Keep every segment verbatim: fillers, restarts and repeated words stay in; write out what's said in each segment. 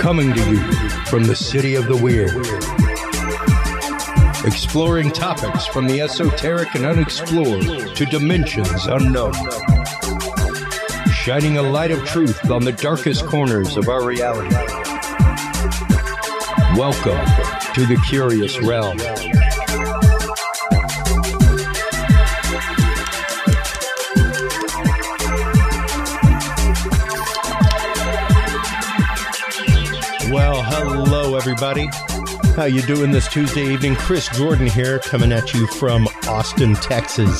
Coming to you from the city of the weird. Exploring topics from the esoteric and unexplored to dimensions unknown. Shining a light of truth on the darkest corners of our reality. Welcome to the Curious Realm. Well, hello everybody. How you doing this Tuesday evening? Chris Jordan here, coming at you from Austin, Texas.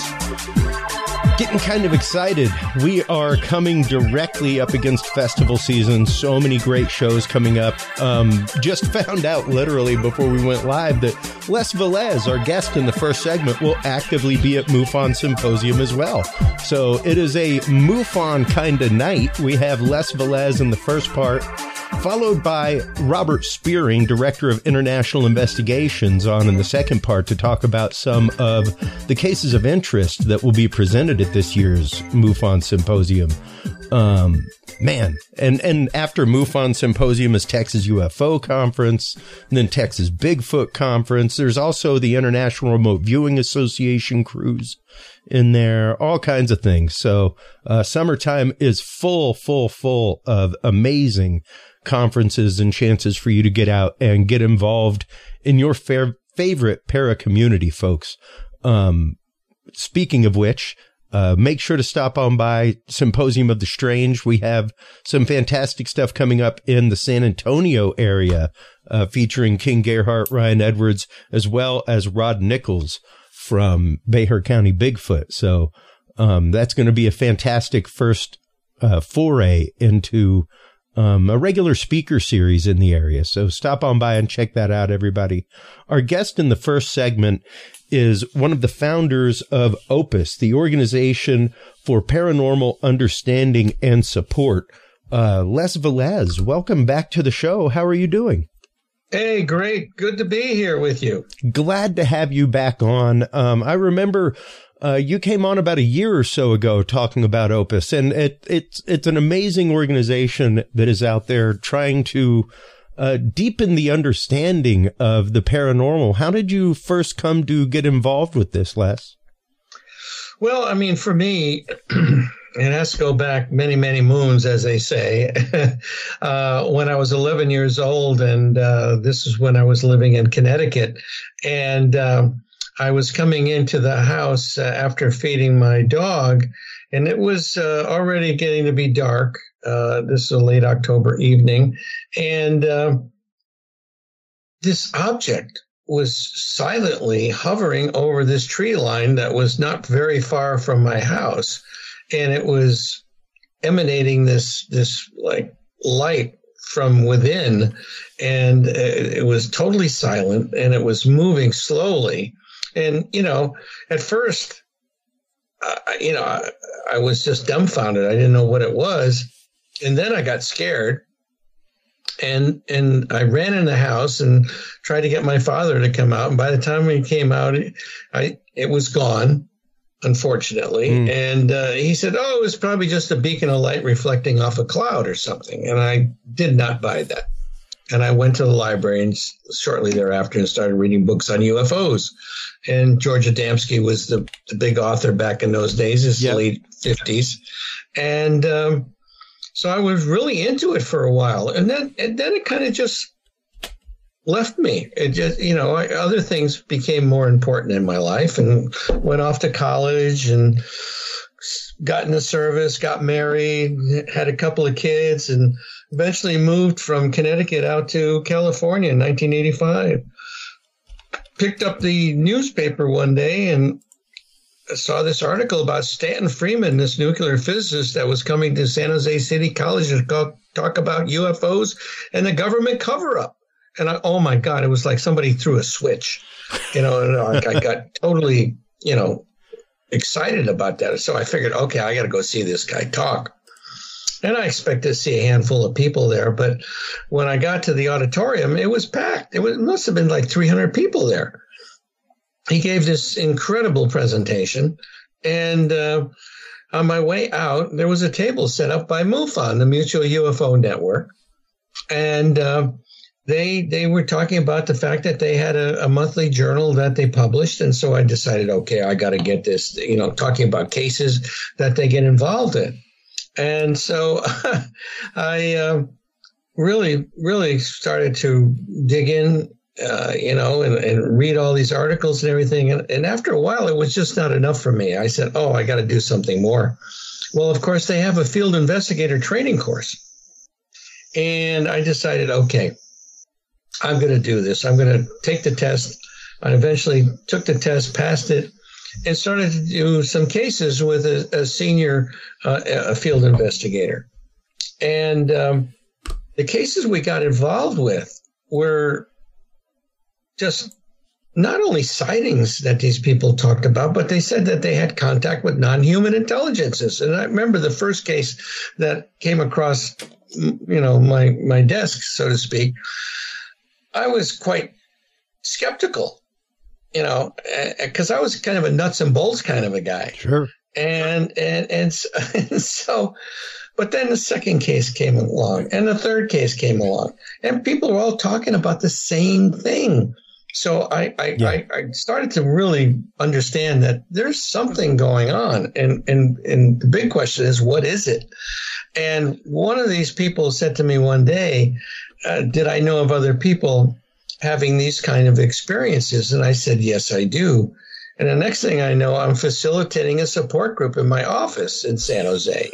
Getting kind of excited. We are coming directly up against festival season. So many great shows coming up. Um, just found out literally before we went live that Les Velez, our guest in the first segment, will actively be at MUFON Symposium as well. So it is a MUFON kind of night. We have Les Velez in the first part, followed by Robert Spearing, Director of International Investigations, on in the second part to talk about some of the cases of interest that will be presented at this year's MUFON Symposium. Um, man, and, and after MUFON Symposium is Texas U F O Conference, and then Texas Bigfoot Conference. There's also the International Remote Viewing Association cruise in there, all kinds of things. So uh, summertime is full, full, full of amazing conferences and chances for you to get out and get involved in your fair, favorite para community, folks. Um, speaking of which, uh, make sure to stop on by Symposium of the Strange. We have some fantastic stuff coming up in the San Antonio area, uh, featuring King Gerhardt, Ryan Edwards, as well as Rod Nichols from Bayhur County Bigfoot. So, um, that's going to be a fantastic first, uh, foray into Um, a regular speaker series in the area. So stop on by and check that out, everybody. Our guest in the first segment is one of the founders of Opus, the Organization for Paranormal Understanding and Support. Uh, Les Velez, welcome back to the show. How are you doing? Hey, great. Good to be here with you. Glad to have you back on. Um, I remember Uh, you came on about a year or so ago talking about Opus, and it, it's it's an amazing organization that is out there trying to uh, deepen the understanding of the paranormal. How did you first come to get involved with this, Les? Well, I mean, for me, it has to go back many, many moons, as they say. uh, when I was eleven years old, and uh, this is when I was living in Connecticut, and um, I was coming into the house uh, after feeding my dog, and it was uh, already getting to be dark. Uh, this is a late October evening, and uh, this object was silently hovering over this tree line that was not very far from my house, and it was emanating this this like light from within, and it, it was totally silent, and it was moving slowly. And, you know, at first, uh, you know, I, I was just dumbfounded. I didn't know what it was. And then I got scared. And and I ran in the house and tried to get my father to come out. And by the time he came out, it, I, it was gone, unfortunately. Mm. And uh, he said, oh, it was probably just a beacon of light reflecting off a cloud or something. And I did not buy that. And I went to the library and shortly thereafter and started reading books on U F Os. And George Adamski was the, the big author back in those days, his yep. late fifties. And um, so I was really into it for a while. And then and then it kind of just left me. It just, you know, I, other things became more important in my life, and went off to college and got in the service, got married, had a couple of kids, and eventually moved from Connecticut out to California in nineteen eighty-five. Picked up the newspaper one day and saw this article about Stanton Freeman, this nuclear physicist that was coming to San Jose City College to talk, talk about U F Os and the government cover-up. And I, oh, my God, it was like somebody threw a switch. You know, and I, I got totally, you know, excited about that. So I figured, okay, I got to go see this guy talk. And I expected to see a handful of people there. But when I got to the auditorium, it was packed. It, was, it must have been like three hundred people there. He gave this incredible presentation. And uh, on my way out, there was a table set up by MUFON, the Mutual U F O Network. and uh, they they were talking about the fact that they had a, a monthly journal that they published, and so I decided, okay, I got to get this, you know, talking about cases that they get involved in, and so I uh, really really started to dig in. Uh, you know, and, and read all these articles and everything. And, and after a while, it was just not enough for me. I said, oh, I got to do something more. Well, of course, they have a field investigator training course. And I decided, okay, I'm going to do this. I'm going to take the test. I eventually took the test, passed it, and started to do some cases with a, a senior uh, a field investigator. And um, the cases we got involved with were just not only sightings that these people talked about, but they said that they had contact with non-human intelligences. And I remember the first case that came across, you know, my, my desk, so to speak. I was quite skeptical, you know, because I was kind of a nuts and bolts kind of a guy. Sure. And, and, and, and so, but then the second case came along and the third case came along and people were all talking about the same thing. So I, I, yeah. I, I started to really understand that there's something going on. And, and, and the big question is, what is it? And one of these people said to me one day, uh, did I know of other people having these kind of experiences? And I said, yes, I do. And the next thing I know, I'm facilitating a support group in my office in San Jose.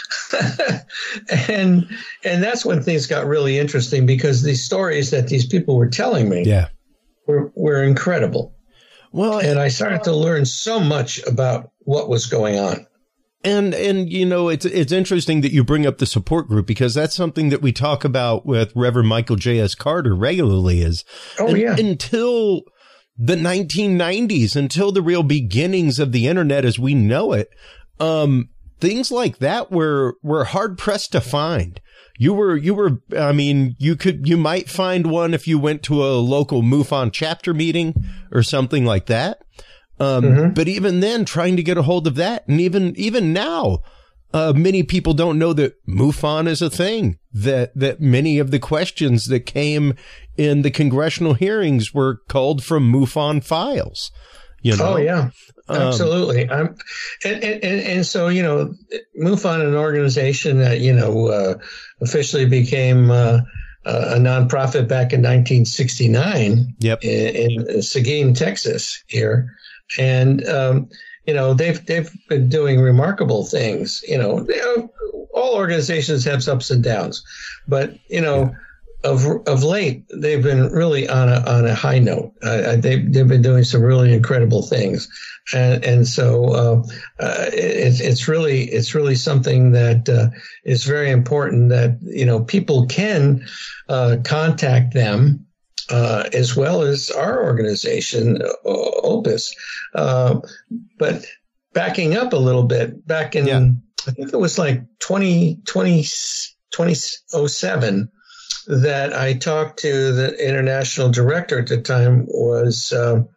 and, and that's when things got really interesting because these stories that these people were telling me. Yeah. Were, were incredible. Well, and I started to learn so much about what was going on. And, and, you know, it's, it's interesting that you bring up the support group because that's something that we talk about with Reverend Michael J S Carter regularly is oh, un- yeah. until the nineteen nineties, until the real beginnings of the internet as we know it. Um, things like that were, were hard pressed to find. You were, you were, I mean, you could, you might find one if you went to a local MUFON chapter meeting or something like that. Um, mm-hmm. But even then, trying to get a hold of that, and even, even now, uh, many people don't know that MUFON is a thing, that, that many of the questions that came in the congressional hearings were culled from MUFON files. You know? Oh, yeah. Absolutely. Um, I'm, and, and, and so, you know, MUFON, an organization that, you know, uh, officially became uh, a nonprofit back in nineteen sixty-nine yep. in, in Seguin, Texas here. And, um, you know, they've they've been doing remarkable things. You know, they, all organizations have ups and downs. But, you know, yeah. Of of late, they've been really on a on a high note. Uh, they they've been doing some really incredible things, and and so uh, uh, it, it's really it's really something that uh, is very important that you know people can uh, contact them uh, as well as our organization Opus. Uh, but backing up a little bit, back in yeah. I think it was like twenty twenty, twenty oh seven. That I talked to the international director at the time was, um,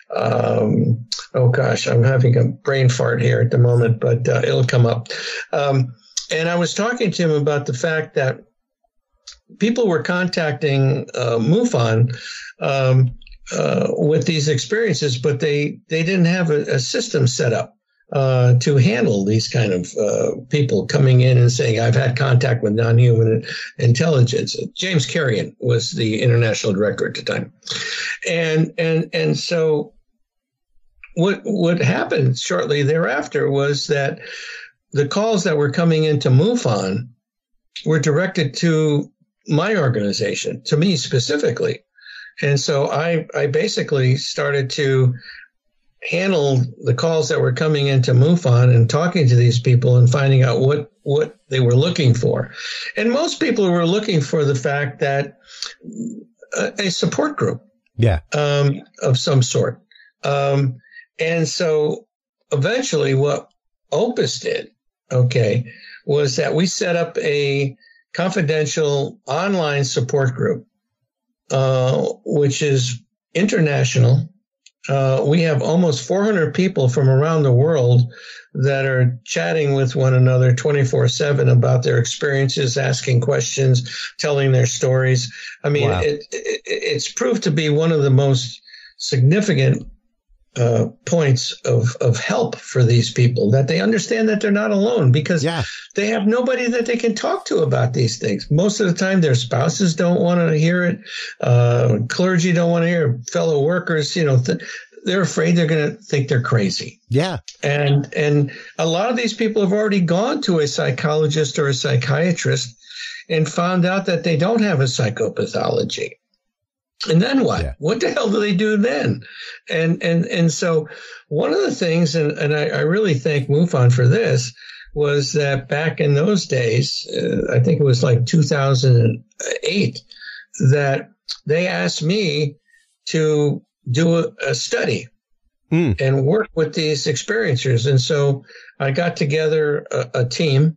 um, oh gosh, I'm having a brain fart here at the moment, but uh, it'll come up. Um, and I was talking to him about the fact that people were contacting uh, MUFON um, uh, with these experiences, but they, they didn't have a, a system set up. Uh, to handle these kind of uh, people coming in and saying, I've had contact with non-human intelligence. James Carrion was the international director at the time. And and and so what what happened shortly thereafter was that the calls that were coming into MUFON were directed to my organization, to me specifically. And so I I basically started to handle the calls that were coming into MUFON and talking to these people and finding out what, what they were looking for. And most people were looking for the fact that a, a support group yeah, um, of some sort. Um, and so eventually what Opus did, okay, was that we set up a confidential online support group, uh, which is international. uh, we have almost four hundred people from around the world that are chatting with one another twenty-four seven about their experiences, asking questions, telling their stories. I mean, wow. it, it, it's proved to be one of the most significant uh, points of, of help for these people, that they understand that they're not alone, because yeah. they have nobody that they can talk to about these things. Most of the time, their spouses don't want to hear it. Uh, clergy don't want to hear it. Fellow workers, you know, th- they're afraid they're going to think they're crazy. Yeah. And, and a lot of these people have already gone to a psychologist or a psychiatrist and found out that they don't have a psychopathology. And then what? Yeah. What the hell do they do then? And and and so one of the things, and, and I, I really thank MUFON for this, was that back in those days, uh, I think it was like two thousand eight, that they asked me to do a, a study mm. and work with these experiencers. And so I got together a, a team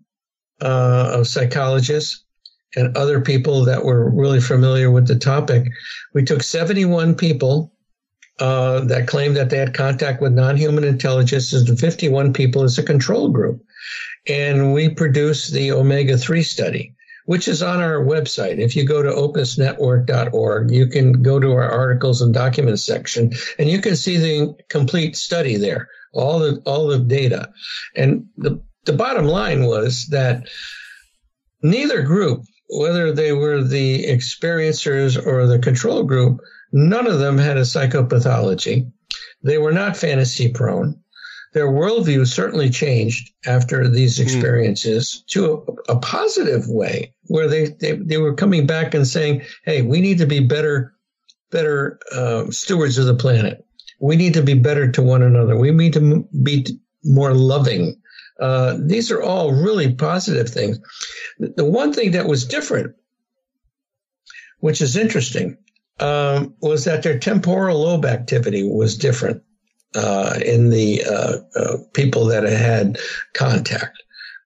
uh, of psychologists and other people that were really familiar with the topic. We took seventy-one people uh, that claimed that they had contact with non-human intelligence, and fifty-one people as a control group. And we produced the omega three study, which is on our website. If you go to opus network dot org, you can go to our articles and documents section, and you can see the complete study there, all the all the data. And the, the bottom line was that neither group, whether they were the experiencers or the control group, none of them had a psychopathology. They were not fantasy prone. Their worldview certainly changed after these experiences mm. to a, a positive way, where they, they, they were coming back and saying, hey, we need to be better, better uh, stewards of the planet. We need to be better to one another. We need to be more loving. Uh, these are all really positive things. The one thing that was different, which is interesting, um, was that their temporal lobe activity was different uh, in the uh, uh, people that had had contact.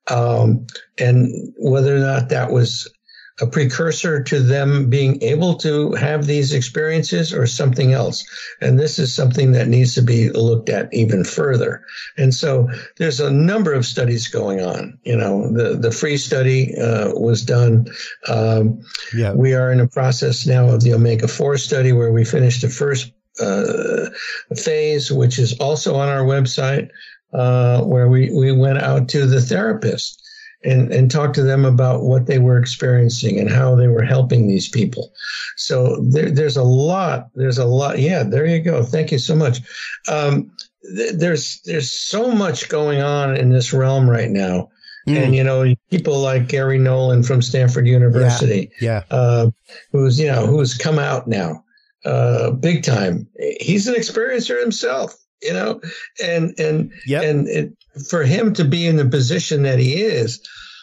Um, and whether or not that was a precursor to them being able to have these experiences or something else. And this is something that needs to be looked at even further. And so there's a number of studies going on. You know, the, the free study uh, was done. Um, yeah. We are in a process now of the omega four study, where we finished the first uh, phase, which is also on our website, uh, where we, we went out to the therapist and, and talk to them about what they were experiencing and how they were helping these people. So there, there's a lot, there's a lot. Yeah, there you go. Thank you so much. Um, th- there's, there's so much going on in this realm right now. Mm. And, you know, people like Gary Nolan from Stanford University, yeah, yeah. Uh, who's, you know, who's come out now, uh, big time. He's an experiencer himself. You know, and and yep. and it, for him to be in the position that he is,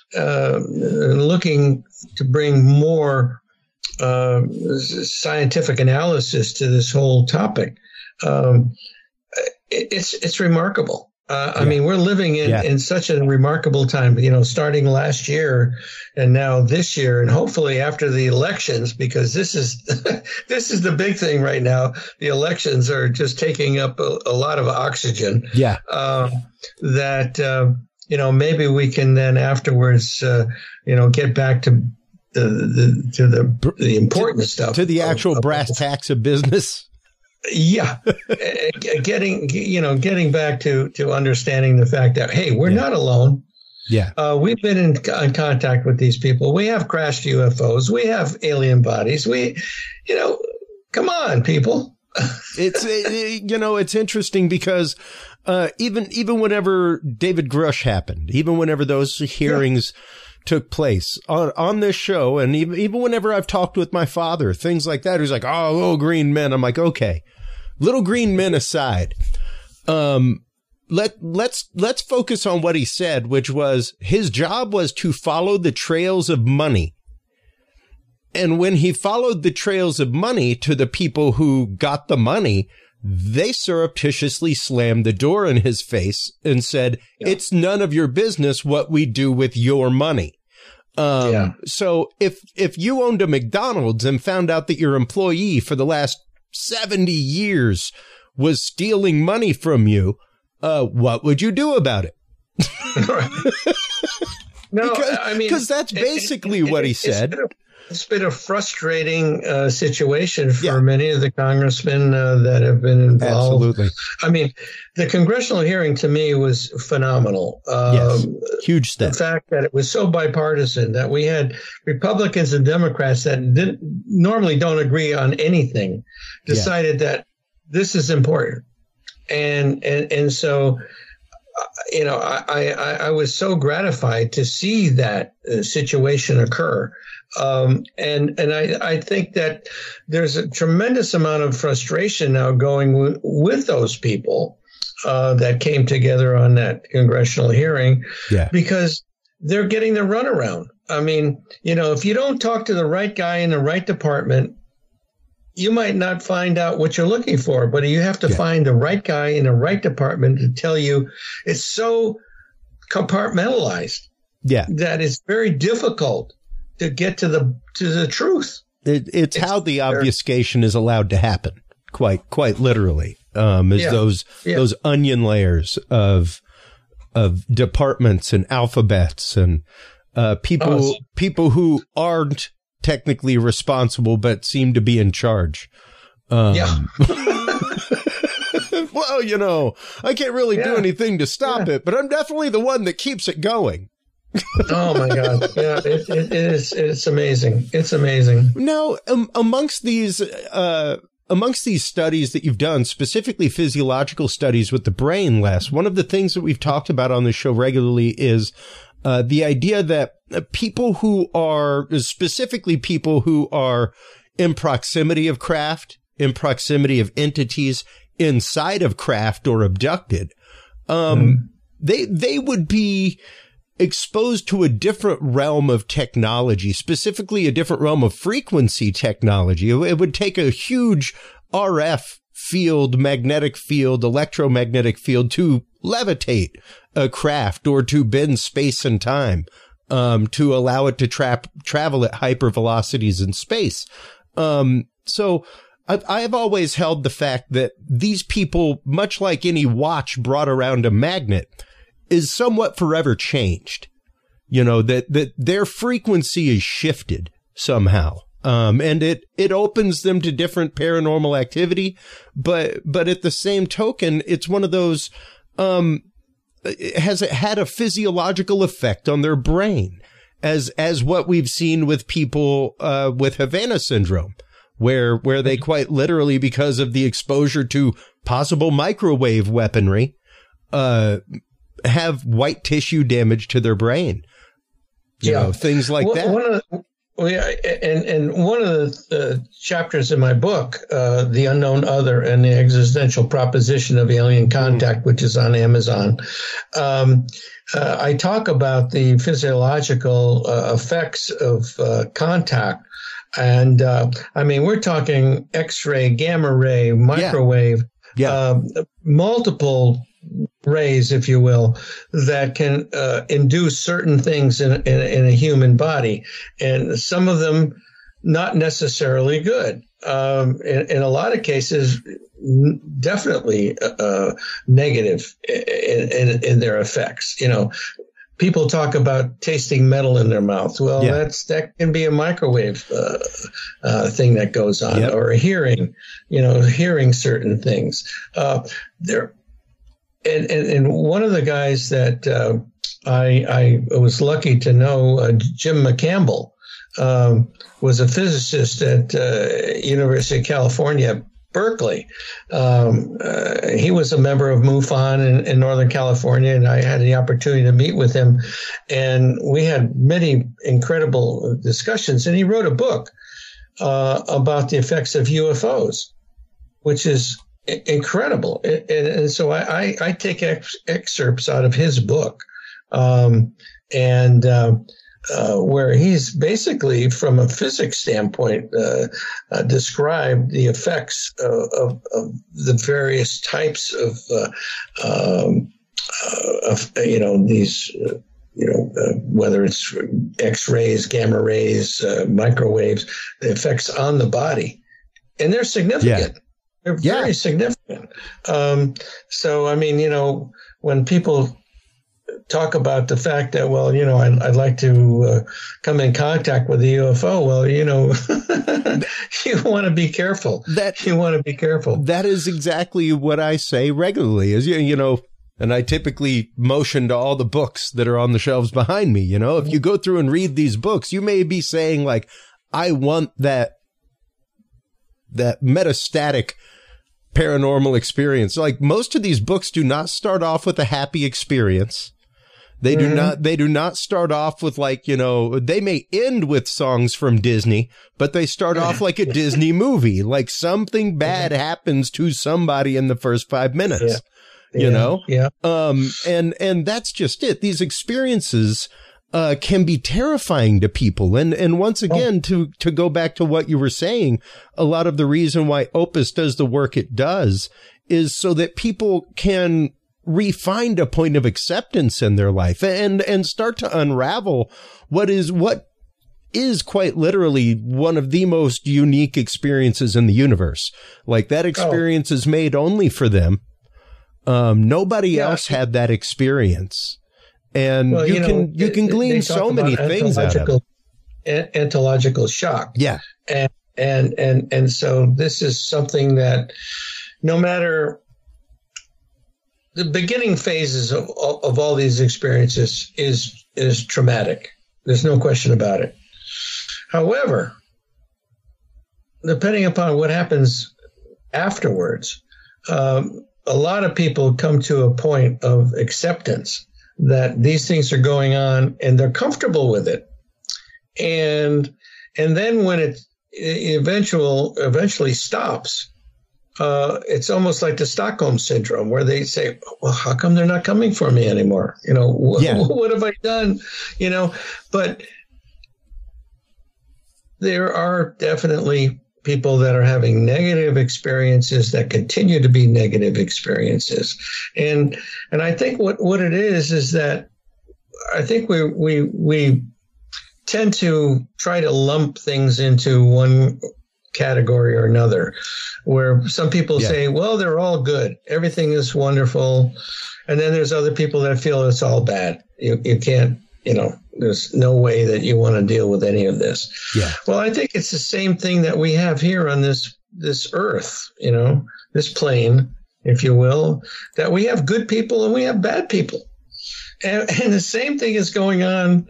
uh, looking to bring more uh, scientific analysis to this whole topic, um, it, it's it's remarkable. Uh, yeah. I mean, we're living in, yeah. in such a remarkable time, you know, starting last year and now this year, and hopefully after the elections, because this is this is the big thing right now. The elections are just taking up a, a lot of oxygen. Yeah. Uh, that, uh, you know, maybe we can then afterwards, uh, you know, get back to the, the to the, the important to, stuff. To the actual of, brass of, tacks of business. Yeah, getting you know getting back to to understanding the fact that, hey, we're yeah. not alone. Yeah, uh, we've been in, in contact with these people. We have crashed U F Os. We have alien bodies. We, you know, come on, people. It's it, you know it's interesting because uh, even even whenever David Grush happened, even whenever those hearings yeah. took place on on this show, and even even whenever I've talked with my father, things like that, he's like, "Oh, little green men." I'm like, okay. Little green men aside, um, let let's let's focus on what he said, which was his job was to follow the trails of money. And when he followed the trails of money to the people who got the money, they surreptitiously slammed the door in his face and said, yeah. "It's none of your business what we do with your money." Um, yeah. So if if you owned a McDonald's and found out that your employee for the last seventy years was stealing money from you, uh, what would you do about it? No, because, I mean, because that's basically it, it, what he it's said. Been a, it's been a frustrating uh, situation for yeah. many of the congressmen uh, that have been involved. Absolutely. I mean, the congressional hearing to me was phenomenal. Um, yes. Huge step. The fact that it was so bipartisan, that we had Republicans and Democrats that didn't, normally don't agree on anything, decided yeah. that this is important. And, and, and so, you know, I, I, I was so gratified to see that uh, situation occur. Um, and and I, I think that there's a tremendous amount of frustration now going w- with those people uh, that came together on that congressional hearing yeah. because they're getting the runaround. I mean, you know, if you don't talk to the right guy in the right department, you might not find out what you're looking for, but you have to yeah. find the right guy in the right department to tell you. It's so compartmentalized yeah. that it's very difficult to get to the to the truth. It, it's, it's how the obfuscation is allowed to happen, quite quite literally, um, is yeah. those yeah. those onion layers of of departments and alphabets and uh, people oh, people who aren't technically responsible, but seem to be in charge. Um, yeah. Well, you know, I can't really yeah. do anything to stop yeah. it, but I'm definitely the one that keeps it going. Oh my God! Yeah, it, it is. It's amazing. It's amazing. Now, um, amongst these, uh, amongst these studies that you've done, specifically physiological studies with the brain, Les, one of the things that we've talked about on the show regularly is uh, the idea that people who are, specifically people who are in proximity of craft, in proximity of entities inside of craft or abducted, um, mm. they they would be exposed to a different realm of technology, specifically a different realm of frequency technology. It would take a huge R F field, magnetic field, electromagnetic field to levitate a craft or to bend space and time, um, to allow it to tra- travel at hypervelocities in space. Um, so I've, I've always held the fact that these people, much like any watch brought around a magnet, is somewhat forever changed, you know, that, that their frequency is shifted somehow. Um, and it, it opens them to different paranormal activity. But, but at the same token, it's one of those, um, has it had a physiological effect on their brain as, as what we've seen with people, uh, with Havana syndrome, where, where they quite literally, because of the exposure to possible microwave weaponry, uh, have white tissue damage to their brain. You yeah. know, things like one, that. One of the, well, yeah, and, and one of the uh, chapters in my book, uh, The Unknown Other and the Existential Proposition of Alien Contact, mm. which is on Amazon, um, uh, I talk about the physiological uh, effects of uh, contact. And uh, I mean, we're talking X-ray, gamma ray, microwave, yeah. Yeah. Uh, multiple rays, if you will, that can uh, induce certain things in, in, in a human body. And some of them not necessarily good. Um, in, in a lot of cases, n- definitely uh, negative in, in, in their effects. You know, people talk about tasting metal in their mouth. Well, yeah. that's that can be a microwave uh, uh, thing that goes on, yep. or hearing, you know, hearing certain things. Uh, there. And, and, and one of the guys that uh, I, I was lucky to know, uh, Jim McCampbell, um, was a physicist at uh, University of California, Berkeley. Um, uh, he was a member of MUFON in, in Northern California, and I had the opportunity to meet with him. And we had many incredible discussions. And he wrote a book uh, about the effects of U F Os, which is incredible. And, and so I, I, I take ex- excerpts out of his book, um, and uh, uh, where he's basically, from a physics standpoint, uh, uh, described the effects of, of, of the various types of, uh, um, uh, of you know, these, uh, you know, uh, whether it's X-rays, gamma rays, uh, microwaves, the effects on the body. And they're significant. Yeah. They're very yeah. significant. Um, so, I mean, you know, when people talk about the fact that, well, you know, I'd, I'd like to uh, come in contact with the U F O. Well, you know, you want to be careful. That you want to be careful. That is exactly what I say regularly. Is you, you know, and I typically motion to all the books that are on the shelves behind me. You know, if you go through and read these books, you may be saying like, I want that that metastatic paranormal experience. Like most of these books do not start off with a happy experience. They do mm-hmm. not, they do not start off with like, you know, they may end with songs from Disney, but they start off like a Disney movie, like something bad mm-hmm. happens to somebody in the first five minutes, yeah. you yeah. know? Yeah. Um, and, and that's just it. These experiences, uh, can be terrifying to people. And, and once again, oh. to, to go back to what you were saying, a lot of the reason why Opus does the work it does is so that people can refind a point of acceptance in their life and, and start to unravel what is, what is quite literally one of the most unique experiences in the universe. Like that experience oh. is made only for them. Um, nobody yeah. else had that experience. And well, you, you know, can, you can glean so many things out of it. Ontological shock. Yeah. And, and, and, and so this is something that no matter the beginning phases of, of all these experiences is is traumatic. There's no question about it. However, depending upon what happens afterwards, um, a lot of people come to a point of acceptance that these things are going on and they're comfortable with it. And and then when it eventual eventually stops, Uh, it's almost like the Stockholm syndrome where they say, well, how come they're not coming for me anymore? You know, wh- yeah. what have I done? You know, but there are definitely people that are having negative experiences that continue to be negative experiences. And, and I think what, what it is, is that I think we, we, we tend to try to lump things into one category or another, where some people yeah. say, well, they're all good. Everything is wonderful. And then there's other people that feel it's all bad. You, you can't, you know, there's no way that you want to deal with any of this. Yeah. Well, I think it's the same thing that we have here on this, this earth, you know, this plane, if you will, that we have good people and we have bad people. And, and the same thing is going on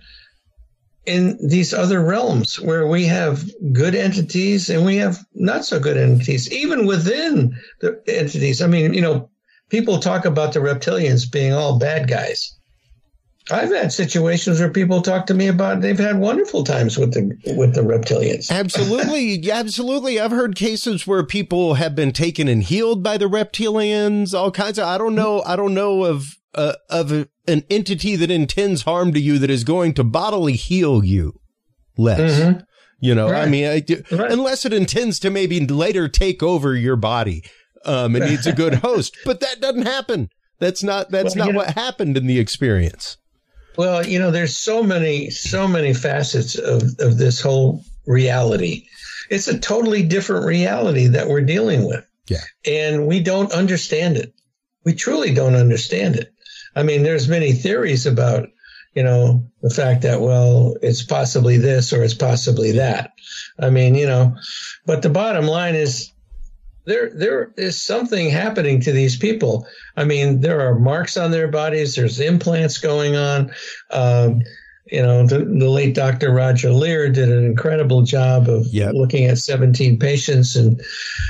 in these other realms where we have good entities and we have not so good entities, even within the entities. I mean, you know, people talk about the reptilians being all bad guys. I've had situations where people talk to me about they've had wonderful times with the with the reptilians. Absolutely. Absolutely. I've heard cases where people have been taken and healed by the reptilians, all kinds of, I don't know. I don't know of, uh, of a, an entity that intends harm to you that is going to bodily heal you less. Mm-hmm. You know, right. I mean, I, right. unless it intends to maybe later take over your body. Um, it needs a good host, but that doesn't happen. That's not, that's well, not what know, happened in the experience. Well, you know, there's so many, so many facets of, of this whole reality. It's a totally different reality that we're dealing with. Yeah. And we don't understand it. We truly don't understand it. I mean, there's many theories about, you know, the fact that, well, it's possibly this or it's possibly that. I mean, you know, but the bottom line is there, there is something happening to these people. I mean, there are marks on their bodies. There's implants going on. Um, you know, the, the late Doctor Roger Leir did an incredible job of yep. looking at seventeen patients and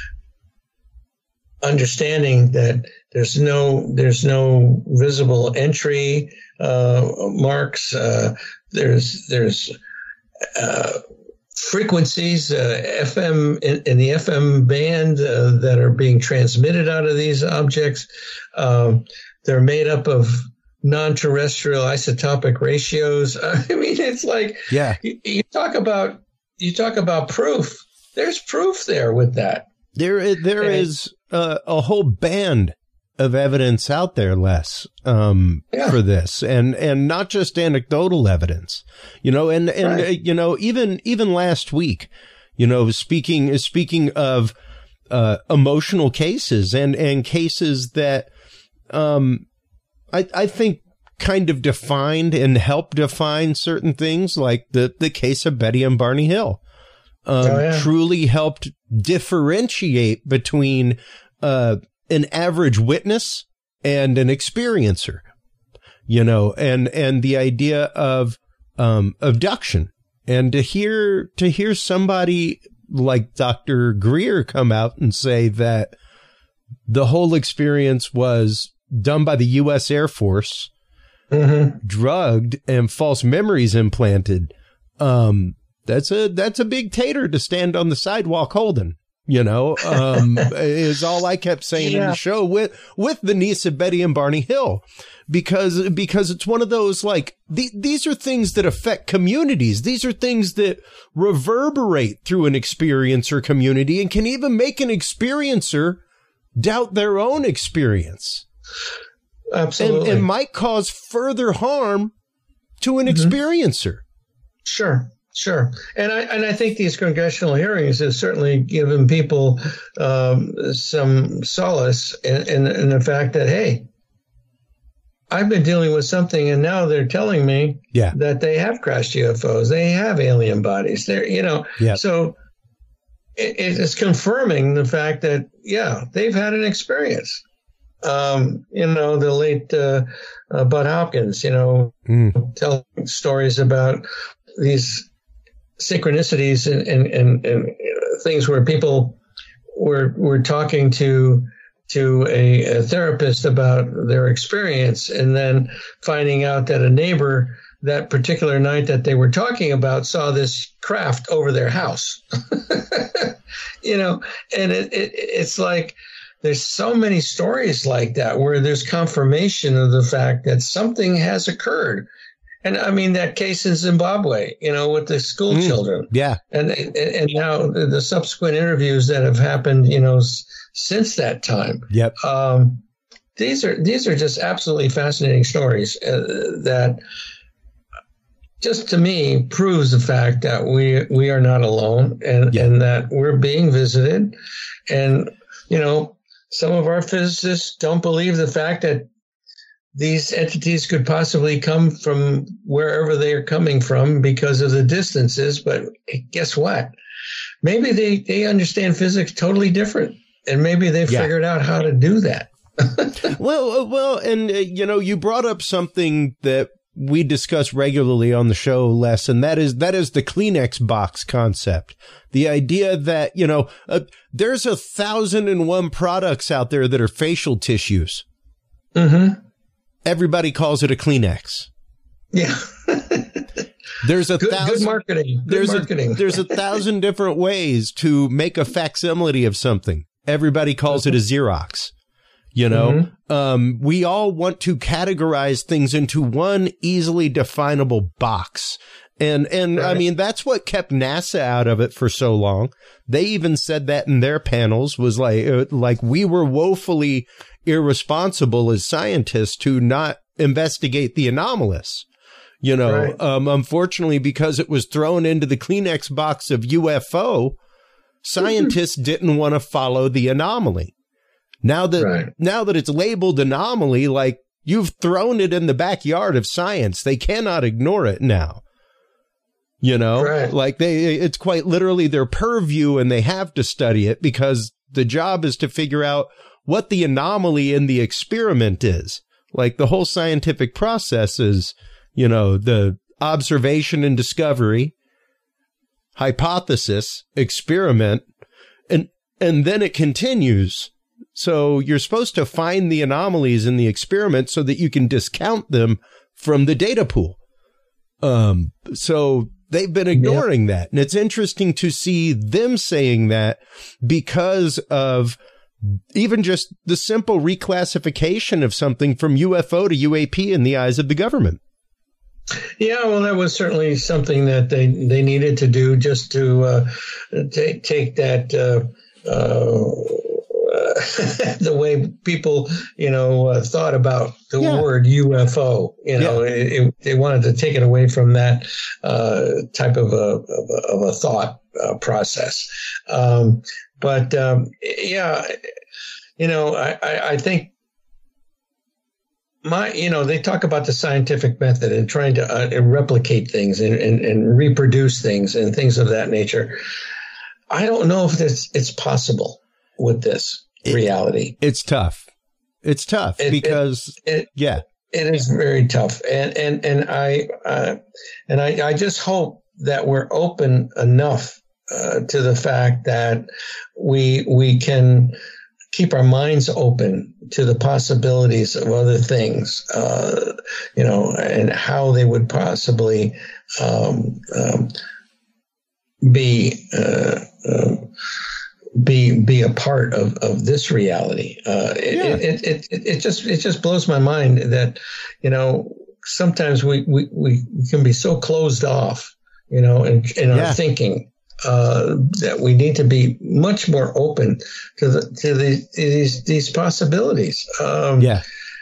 understanding that there's no there's no visible entry uh, marks. Uh, there's there's uh, frequencies, uh, F M in, in the F M band uh, that are being transmitted out of these objects. Um, they're made up of non-terrestrial isotopic ratios. I mean, it's like yeah. you, you talk about you talk about proof. There's proof there with that. There, there and, is uh, a whole band of evidence out there, Les, um, yeah. for this, and and not just anecdotal evidence, you know, and and right. uh, you know, even even last week, you know, speaking speaking of uh, emotional cases and, and cases that um, I, I think kind of defined and helped define certain things, like the, the case of Betty and Barney Hill. Um, oh, yeah. Truly helped differentiate between uh, an average witness and an experiencer, you know, and and the idea of um, abduction. And to hear to hear somebody like Doctor Greer come out and say that the whole experience was done by the U S Air Force, mm-hmm. drugged, and false memories implanted. Um, that's a that's a big tater to stand on the sidewalk holding, you know, um, is all I kept saying yeah. in the show with with the niece of Betty and Barney Hill, because because it's one of those, like, the, these are things that affect communities. These are things that reverberate through an experiencer community and can even make an experiencer doubt their own experience. Absolutely. And, and might cause further harm to an mm-hmm. experiencer. Sure, sure. And I and I think these congressional hearings have certainly given people um, some solace in, in, in the fact that, hey, I've been dealing with something, and now they're telling me yeah. that they have crashed U F Os, they have alien bodies. They're, you know, yeah. so it, it's confirming the fact that, yeah, they've had an experience. Um, you know, the late uh, uh, Bud Hopkins, you know, mm. telling stories about these synchronicities and, and, and, and things where people were were talking to to a, a therapist about their experience, and then finding out that a neighbor that particular night that they were talking about saw this craft over their house. You know, and it, it it's like, there's so many stories like that where there's confirmation of the fact that something has occurred. And I mean, that case in Zimbabwe, you know, with the school mm, children. Yeah. And, and, and now the, the subsequent interviews that have happened, you know, s- since that time. Yep. Um, these are, these are just absolutely fascinating stories uh, that just, to me, proves the fact that we, we are not alone, and, yep. and that we're being visited. And, you know, some of our physicists don't believe the fact that these entities could possibly come from wherever they are coming from because of the distances. But guess what? Maybe they, they understand physics totally different, and maybe they've yeah. figured out how to do that. well, well, and, uh, you know, you brought up something that we discuss regularly on the show, Les, and that is that is the Kleenex box concept. The idea that, you know, uh, there's a thousand and one products out there that are facial tissues. Mm-hmm. Everybody calls it a Kleenex. Yeah. There's a good, thousand good marketing. Good there's marketing. a there's a thousand different ways to make a facsimile of something. Everybody calls it a Xerox. You know, mm-hmm. um, we all want to categorize things into one easily definable box. And, and right. I mean, that's what kept NASA out of it for so long. They even said that in their panels, was like, uh, like we were woefully irresponsible as scientists to not investigate the anomalous. You know, right. um, unfortunately, because it was thrown into the Kleenex box of U F O, scientists didn't want to follow the anomaly. Now that right. now that it's labeled anomaly, like, you've thrown it in the backyard of science, they cannot ignore it now. You know, right. like they, it's quite literally their purview, and they have to study it because the job is to figure out what the anomaly in the experiment is. Like, the whole scientific process is, you know, the observation and discovery, hypothesis, experiment, and and then it continues. So you're supposed to find the anomalies in the experiment so that you can discount them from the data pool. Um, so they've been ignoring yep. that. And it's interesting to see them saying that because of even just the simple reclassification of something from U F O to U A P in the eyes of the government. Yeah, well, that was certainly something that they, they needed to do, just to uh, t- take that uh, uh, the way people, you know, uh, thought about the yeah. word U F O. You know, yeah. it, it, they wanted to take it away from that uh, type of a, of a, of a thought uh, process. Um, but um, yeah, you know, I, I, I think my, you know, they talk about the scientific method and trying to uh, replicate things and, and, and reproduce things and things of that nature. I don't know if this, it's possible with this it, reality. It's tough. It's tough it, because, it, it, yeah, it is very tough. And, and, and I, uh, and I, I just hope that we're open enough uh, to the fact that we, we can keep our minds open to the possibilities of other things, uh, you know, and how they would possibly um, um, be uh, uh, be be a part of, of this reality. Uh, yeah. it, it, it it just it just blows my mind that, you know, sometimes we we, we can be so closed off, you know, in, in yeah. our thinking. Uh, that we need to be much more open to the to the, these these possibilities. Um, yeah.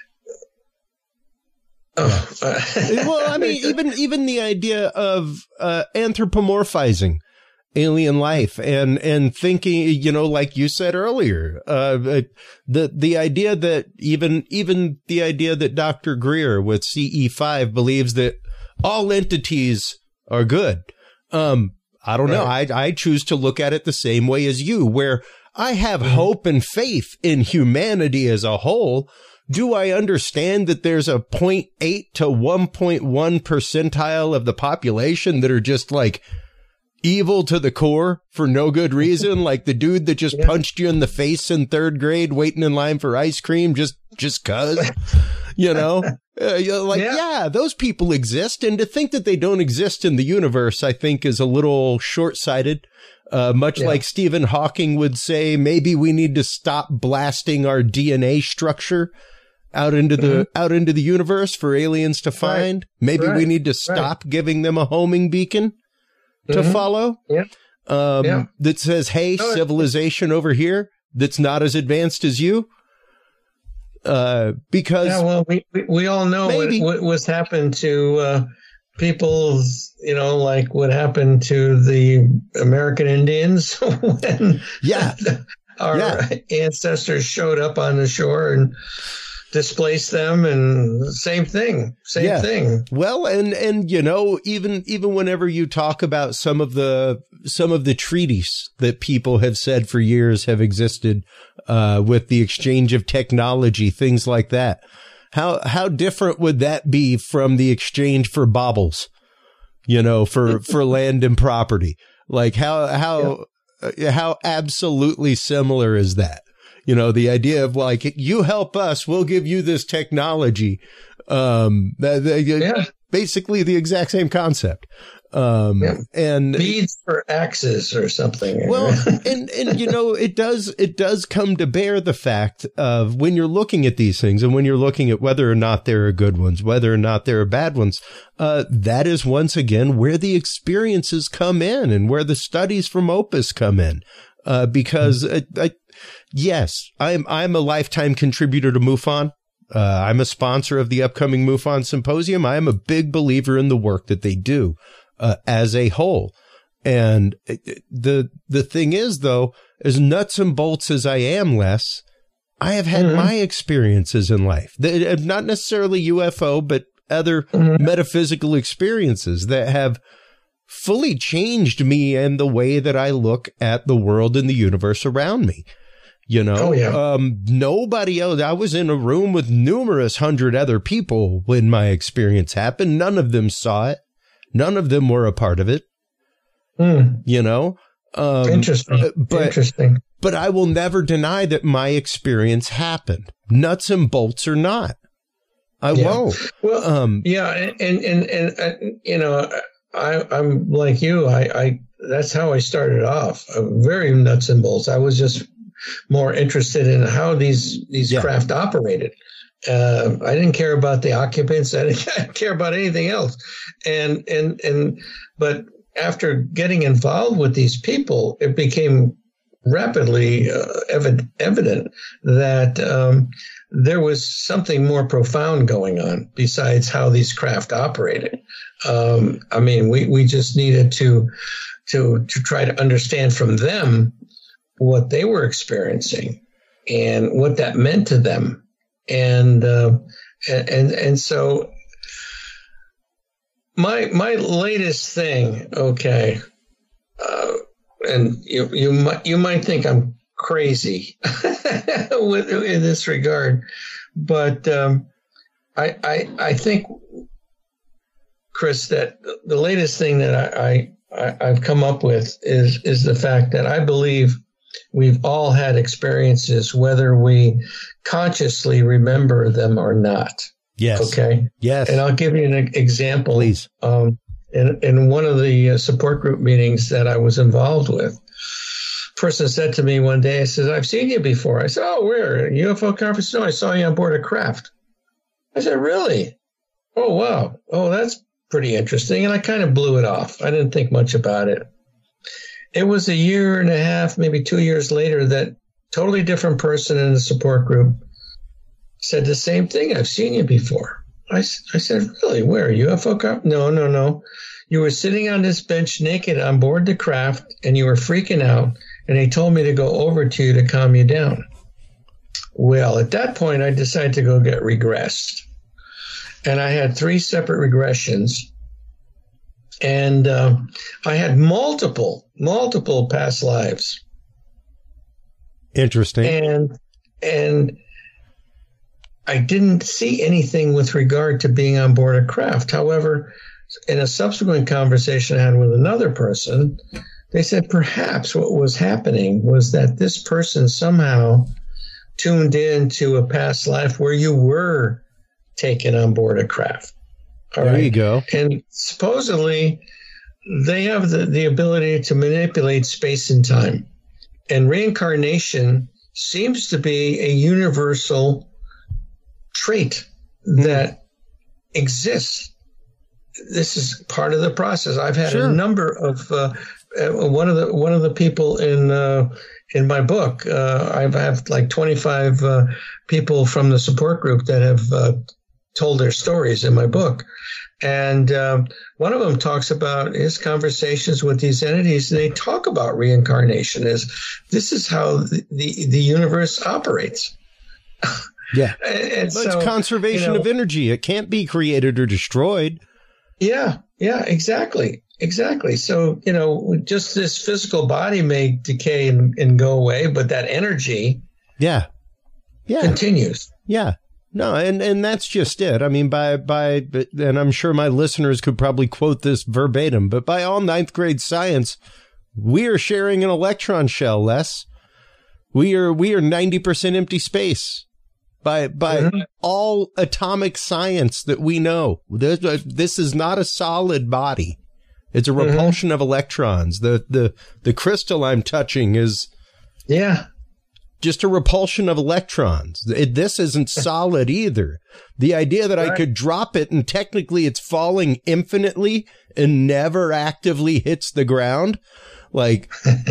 Oh. Well, I mean, even even the idea of uh, anthropomorphizing alien life and and thinking, you know, like you said earlier, uh, the the idea that even even the idea that Doctor Greer with C E five believes that all entities are good. Um, I don't right. know. I I choose to look at it the same way as you, where I have mm-hmm. hope and faith in humanity as a whole. Do I understand that there's a zero point eight to one point one percentile of the population that are just like evil to the core for no good reason? Like the dude that just yeah. punched you in the face in third grade waiting in line for ice cream just just cuz, you know? Uh, you're like, yeah. yeah, those people exist. And to think that they don't exist in the universe, I think is a little short-sighted. Uh, much yeah. like Stephen Hawking would say, maybe we need to stop blasting our D N A structure out into the mm-hmm. out into the universe for aliens to find. Right. Maybe right. we need to stop right. giving them a homing beacon to mm-hmm. follow. Yeah. Um, yeah. that says, hey, no, civilization over here that's not as advanced as you. Uh, because yeah, well, we, we, we all know maybe. what, what was happened to uh, people's, you know, like what happened to the American Indians when yeah. our yeah. ancestors showed up on the shore and displaced them, and same thing, same yeah. thing. Well, and, and, you know, even, even whenever you talk about some of the, some of the treaties that people have said for years have existed, uh, with the exchange of technology, things like that, how, how different would that be from the exchange for baubles, you know, for, for land and property? Like how, how, yeah. how absolutely similar is that? You know, the idea of like, you help us, we'll give you this technology. Um, that, that, yeah. basically the exact same concept. Um, yeah. and beads for axes or something. Well, and, and, you know, it does, it does come to bear the fact of when you're looking at these things and when you're looking at whether or not there are good ones, whether or not there are bad ones, uh, that is once again where the experiences come in and where the studies from Opus come in. Uh, because mm-hmm. I, I, yes, I'm, I'm a lifetime contributor to MUFON. Uh, I'm a sponsor of the upcoming MUFON Symposium. I am a big believer in the work that they do, uh, as a whole. And the, the thing is, though, as nuts and bolts as I am, Les, I have had mm-hmm. my experiences in life, that, not necessarily U F O, but other mm-hmm. metaphysical experiences that have fully changed me and the way that I look at the world and the universe around me. You know, oh, yeah. um, nobody else. I was in a room with numerous hundred other people when my experience happened. None of them saw it. None of them were a part of it. Mm. You know, um, interesting. But, interesting. But I will never deny that my experience happened. Nuts and bolts or not. I yeah. won't. Well, um, yeah. And, and, and, and uh, you know, I, I'm like you. I, I, that's how I started off. Uh, very nuts and bolts. I was just more interested in how these these yeah. craft operated. Uh, I didn't care about the occupants. I didn't, I didn't care about anything else. And and and but after getting involved with these people, it became rapidly uh, evident, evident that um, there was something more profound going on besides how these craft operated. Um, I mean, we, we just needed to to to try to understand from them what they were experiencing and what that meant to them. And, uh, and, and so my, my latest thing, okay, uh, and you, you might, you might think I'm crazy with, in this regard, but, um, I, I, I think, Chris, that the latest thing that I, I, I've come up with is, is the fact that I believe we've all had experiences, whether we consciously remember them or not. Yes. Okay. Yes. And I'll give you an example. Please. Um, in, in one of the support group meetings that I was involved with, a person said to me one day, I said, I've seen you before. I said, oh, where? U F O conference? No, I saw you on board a craft. I said, really? Oh, wow. Oh, that's pretty interesting. And I kind of blew it off. I didn't think much about it. It was a year and a half, maybe two years later, that totally different person in the support group said the same thing. I've seen you before. I, I said, really? Where? U F O conference? No, no, no. You were sitting on this bench naked on board the craft and you were freaking out. And they told me to go over to you to calm you down. Well, at that point, I decided to go get regressed. And I had three separate regressions. And uh, I had multiple, multiple past lives. Interesting. And and I didn't see anything with regard to being on board a craft. However, in a subsequent conversation I had with another person, they said perhaps what was happening was that this person somehow tuned into a past life where you were taken on board a craft. All there right? you go. And supposedly they have the, the ability to manipulate space and time. And reincarnation seems to be a universal trait that exists. This is part of the process. I've had Sure. a number of uh, uh, one of the one of the people in uh, in my book. Uh, I've have like twenty-five uh, people from the support group that have uh, told their stories in my book, and um, one of them talks about his conversations with these entities. And they talk about reincarnation as this is how the the, the universe operates. Yeah. and, and But so, it's conservation you know, of energy. It can't be created or destroyed. Yeah, yeah, exactly. Exactly. So, you know, just this physical body may decay and, and go away, but that energy Yeah. Yeah. continues. Yeah. No, and, and that's just it. I mean, by, by, and I'm sure my listeners could probably quote this verbatim, but by all ninth grade science, we are sharing an electron shell, Les. We are, we are ninety percent empty space. By by mm-hmm. all atomic science that we know, this, this is not a solid body. It's a repulsion mm-hmm. of electrons. The the the crystal I'm touching is yeah, just a repulsion of electrons. It, this isn't solid either. The idea that right. I could drop it and technically it's falling infinitely and never actively hits the ground, like.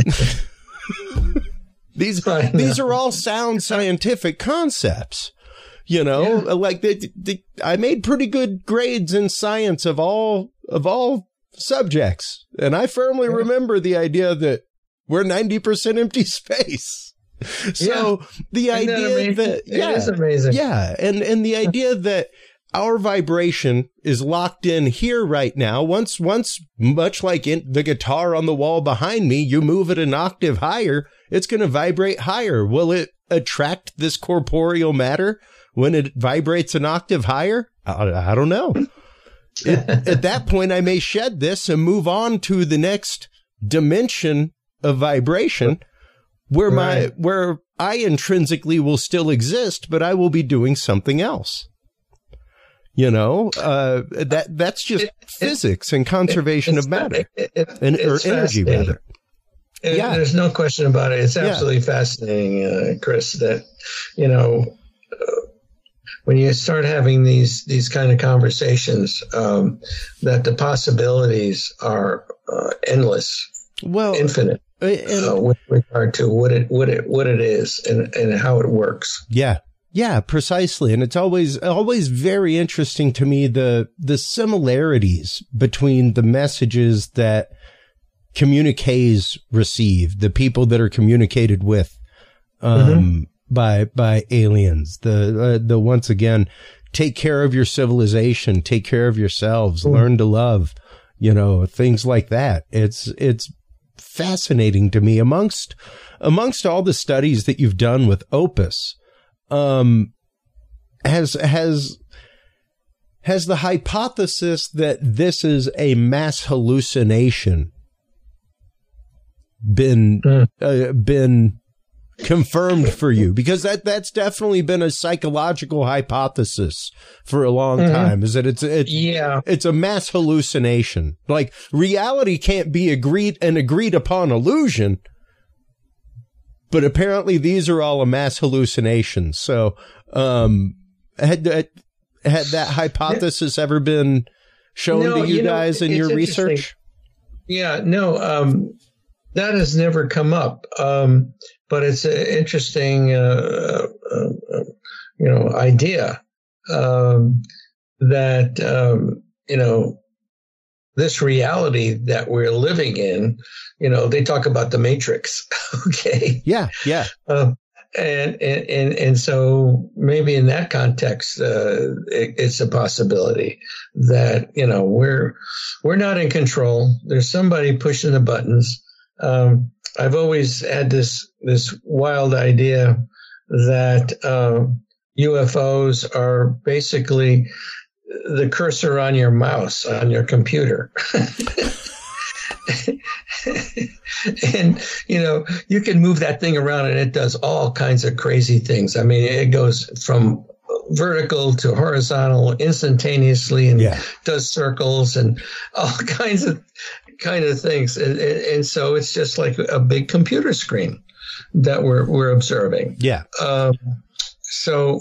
These these are all sound scientific concepts, you know, yeah. like they, they, I made pretty good grades in science of all of all subjects. And I firmly yeah. remember the idea that we're ninety percent empty space. So yeah. the Isn't idea that, that, yeah, it is amazing. Yeah. And, and the idea that our vibration is locked in here right now. Once, once, much like in the guitar on the wall behind me, you move it an octave higher, it's going to vibrate higher. Will it attract this corporeal matter when it vibrates an octave higher? I, I don't know. it, at that point, I may shed this and move on to the next dimension of vibration where right. my, where I intrinsically will still exist, but I will be doing something else. You know, uh, that that's just it, physics it, and conservation of matter it, it, and or energy, rather. It, yeah, there's no question about it. It's absolutely yeah. fascinating, uh, Chris. That you know, uh, when you start having these these kind of conversations, um, that the possibilities are uh, endless, well, infinite, and, uh, with regard to what it what it what it is and and how it works. Yeah. Yeah, precisely. And it's always, always very interesting to me, the, the similarities between the messages that communiques received, the people that are communicated with um, mm-hmm. by by aliens. The uh, the once again, take care of your civilization, take care of yourselves, mm-hmm. learn to love, you know, things like that. It's it's fascinating to me. Amongst amongst all the studies that you've done with Opus, um, has has has the hypothesis that this is a mass hallucination been mm. uh, been confirmed for you? Because that that's definitely been a psychological hypothesis for a long mm-hmm. time, is that it's it's yeah it's a mass hallucination. Like, reality can't be agreed an agreed upon illusion, but apparently these are all a mass hallucination. So um had had, had that hypothesis ever been shown no, to you, you know, guys in your research? Yeah, no, um that has never come up, um, but it's an interesting, uh, uh, uh, you know, idea um, that um, you know, this reality that we're living in. You know, they talk about the Matrix. Okay. Yeah. Yeah. Uh, and, and and and so maybe in that context, uh, it, it's a possibility that, you know, we're we're not in control. There's somebody pushing the buttons. Um, I've always had this this wild idea that uh, U F Os are basically the cursor on your mouse on your computer. And, you know, you can move that thing around and it does all kinds of crazy things. I mean, it goes from vertical to horizontal instantaneously and yeah. does circles and all kinds of kind of things. And, and, and so it's just like a big computer screen that we're we're observing. Yeah. Um, so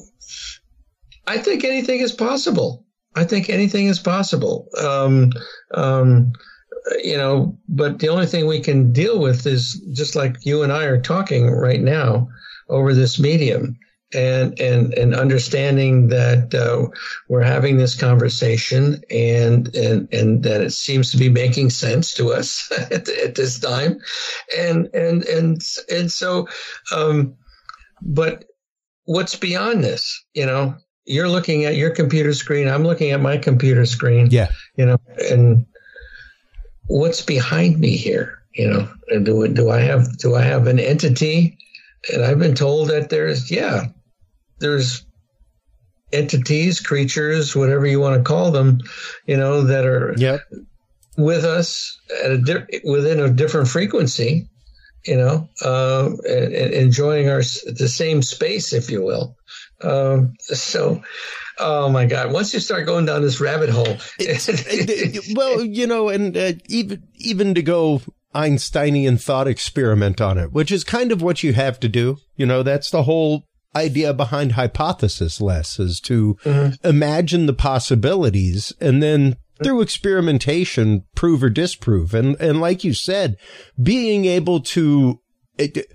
I think anything is possible. I think anything is possible. Um, um, you know, but the only thing we can deal with is just like you and I are talking right now over this medium. And, and, and understanding that, uh, we're having this conversation and, and, and that it seems to be making sense to us at, at this time. And, and, and, and so, um, but what's beyond this? You know, you're looking at your computer screen. I'm looking at my computer screen. Yeah. You know, and what's behind me here? You know, do, do I have, do I have an entity? And I've been told that there's, yeah, there's entities, creatures, whatever you want to call them, you know, that are yep. with us at a di- within a different frequency, you know, uh, and, and enjoying our the same space, if you will. Um, so, oh my God! Once you start going down this rabbit hole, it, well, you know, and uh, even even to go Einsteinian thought experiment on it, which is kind of what you have to do. You know, that's the whole idea behind hypothesis, Les, is to mm-hmm. imagine the possibilities and then through experimentation prove or disprove. And and like you said, being able to it,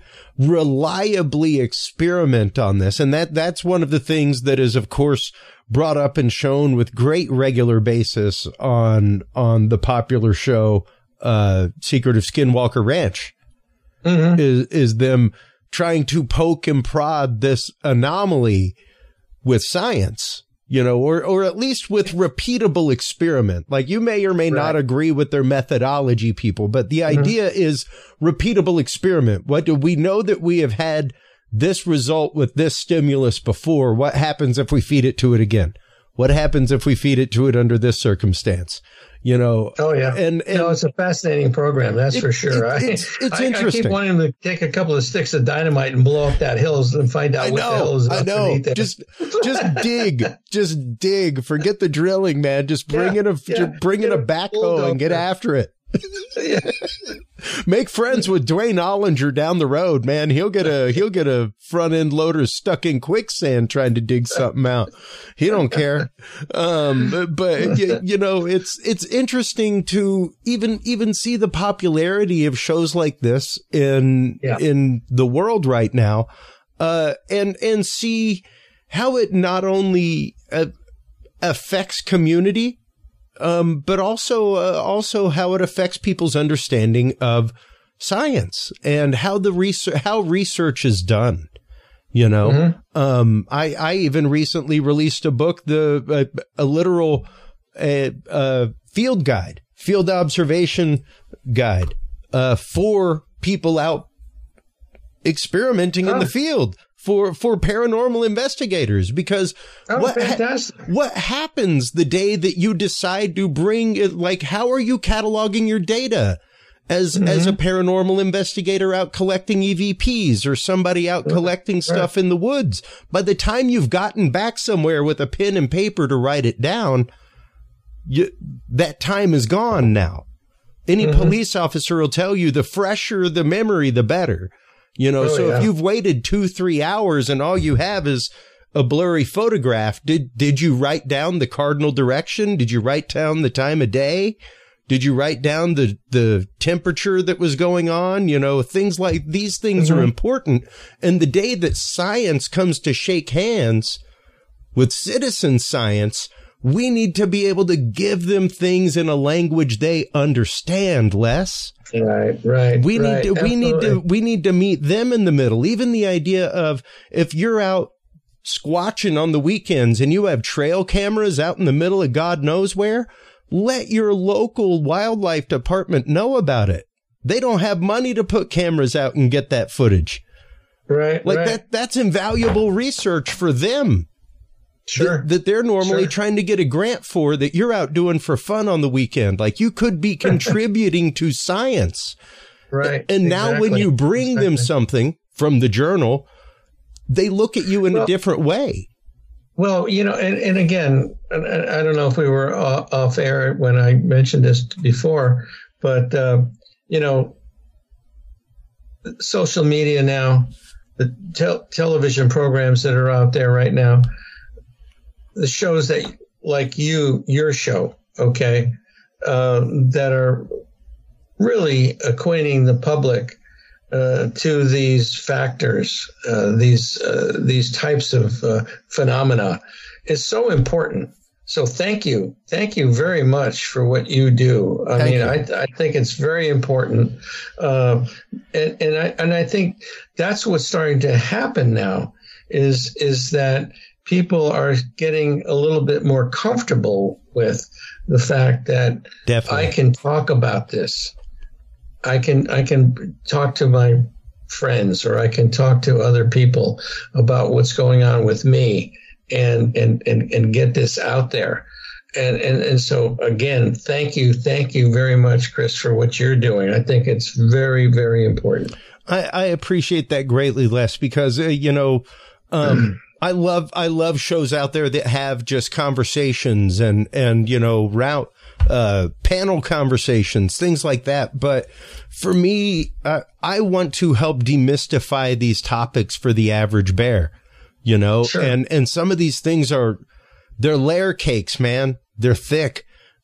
reliably experiment on this, and that that's one of the things that is, of course, brought up and shown with great regular basis on on the popular show uh Secret of Skinwalker Ranch. Mm-hmm. is is them trying to poke and prod this anomaly with science, you know, or or at least with repeatable experiment. Like, you may or may right. not agree with their methodology, people, but the mm-hmm. idea is repeatable experiment. What do we know that we have had this result with this stimulus before? What happens if we feed it to it again? What happens if we feed it to it under this circumstance? You know, oh yeah, and, and no, it's a fascinating program, that's it, for sure. It, it's it's I, interesting. I keep wanting to take a couple of sticks of dynamite and blow up that hills and find out I what know, the hell is I know. There. Just just dig, just dig. Forget the drilling, man. Just bring yeah, in a yeah. just bring in a backhoe and get after it. Yeah. Make friends with Dwayne Ollinger down the road, man. He'll get a he'll get a front end loader stuck in quicksand trying to dig something out. He don't care. Um, but, but you, you know, it's it's interesting to even even see the popularity of shows like this in yeah. in the world right now, uh, and and see how it not only uh, affects community. um, but also uh, also how it affects people's understanding of science and how the research how research is done. You know, mm-hmm. um, I I even recently released a book, the uh, a literal uh, uh, field guide, field observation guide uh, for people out experimenting oh. in the field. For, for paranormal investigators, because oh, what, fantastic. Ha- what happens the day that you decide to bring it, like, how are you cataloging your data as, mm-hmm. as a paranormal investigator out collecting E V Ps or somebody out collecting stuff right. in the woods? By the time you've gotten back somewhere with a pen and paper to write it down, you, that time is gone now. Any mm-hmm. police officer will tell you the fresher the memory, the better. You know, oh, so yeah. if you've waited two, three hours and all you have is a blurry photograph, did did you write down the cardinal direction? Did you write down the time of day? Did you write down the, the temperature that was going on? You know, things like these things mm-hmm. are important. And the day that science comes to shake hands with citizen science, we need to be able to give them things in a language they understand, Les. Right, right. We right, need to, we need to, we need to meet them in the middle. Even the idea of if you're out squatching on the weekends and you have trail cameras out in the middle of God knows where, let your local wildlife department know about it. They don't have money to put cameras out and get that footage. Right. Like right. that, that's invaluable research for them. Sure. That, that they're normally sure. trying to get a grant for that you're out doing for fun on the weekend. Like you could be contributing to science. Right. And exactly. now when you bring exactly. them something from the journal, they look at you in well, a different way. Well, you know, and, and again, I don't know if we were off air when I mentioned this before, but, uh, you know, social media now, the tel- television programs that are out there right now, the shows that like you, your show, okay, uh, that are really acquainting the public uh, to these factors, uh, these uh, these types of uh, phenomena is so important. So thank you. Thank you very much for what you do. I thank mean, I, I think it's very important. Uh, and, and I and I think that's what's starting to happen now is is that people are getting a little bit more comfortable with the fact that Definitely. I can talk about this. I can I can talk to my friends or I can talk to other people about what's going on with me and and and, and get this out there. And, and and so, again, thank you. Thank you very much, Chris, for what you're doing. I think it's very, very important. I, I appreciate that greatly, Les, because, uh, you know, um, I love I love shows out there that have just conversations and, and you know, route uh, panel conversations, things like that. But for me, uh, I want to help demystify these topics for the average bear, you know, sure. and and some of these things are. They're layer cakes, man. They're thick.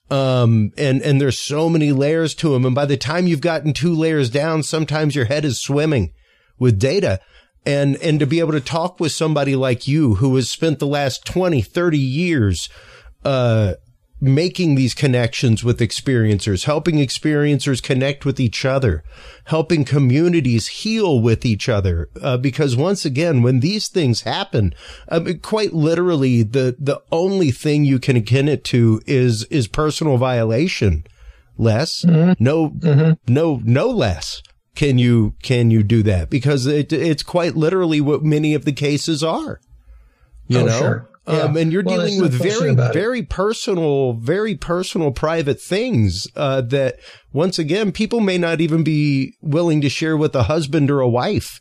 Um, and, and there's so many layers to them. And by the time you've gotten two layers down, sometimes your head is swimming with data. And, and to be able to talk with somebody like you who has spent the last twenty, thirty years, uh, making these connections with experiencers, helping experiencers connect with each other, helping communities heal with each other. Uh, because once again, when these things happen, I mean, quite literally, the, the only thing you can akin it to is, is personal violation. Less, mm-hmm. no, mm-hmm. no, no less. Can you, can you do that? Because it, it's quite literally what many of the cases are, you oh, know? Sure. Yeah. Um, and you're well, dealing with no very, very personal, very personal, private things, uh, that once again, people may not even be willing to share with a husband or a wife.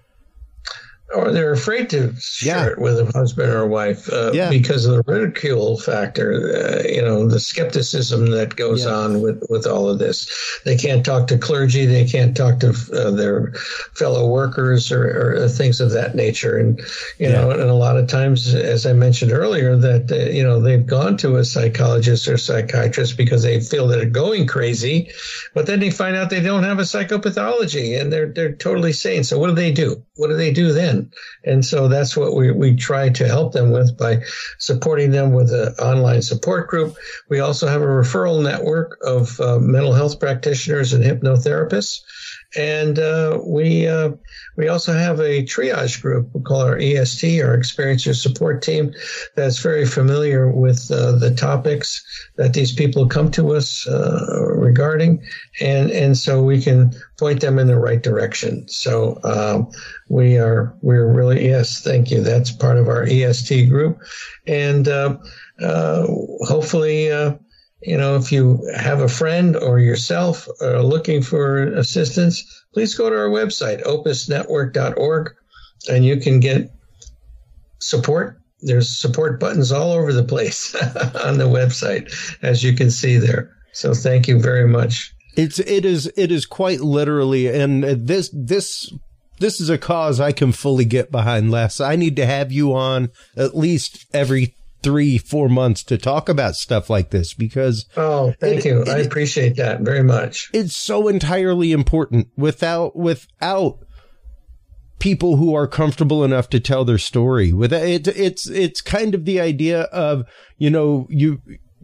Or they're afraid to share yeah. it with a husband or a wife uh, yeah. because of the ridicule factor, uh, you know, the skepticism that goes yeah. on with, with all of this. They can't talk to clergy. They can't talk to uh, their fellow workers or, or things of that nature. And, you yeah. know, and a lot of times, as I mentioned earlier, that, uh, you know, they've gone to a psychologist or psychiatrist because they feel that they're going crazy, but then they find out they don't have a psychopathology and they're, they're totally sane. So what do they do? what do they do then? And so that's what we, we try to help them with by supporting them with an online support group. We also have a referral network of uh, mental health practitioners and hypnotherapists. And uh, we uh, we also have a triage group we call our E S T, our Experiencer Support Team, that's very familiar with uh, the topics that these people come to us uh, regarding, and and so we can point them in the right direction. So um, we are we're really yes, thank you. That's part of our E S T group, and uh, uh, hopefully. Uh, You know, if you have a friend or yourself uh, looking for assistance, please go to our website, opus network dot org, and you can get support. There's support buttons all over the place on the website, as you can see there. So thank you very much. It's it is it is quite literally, and this this this is a cause I can fully get behind, Les. I need to have you on at least every three, four months to talk about stuff like this, because oh, thank it, you. It, I appreciate that very much. It's so entirely important. Without without people who are comfortable enough to tell their story, with it, it's it's kind of the idea of, you know, you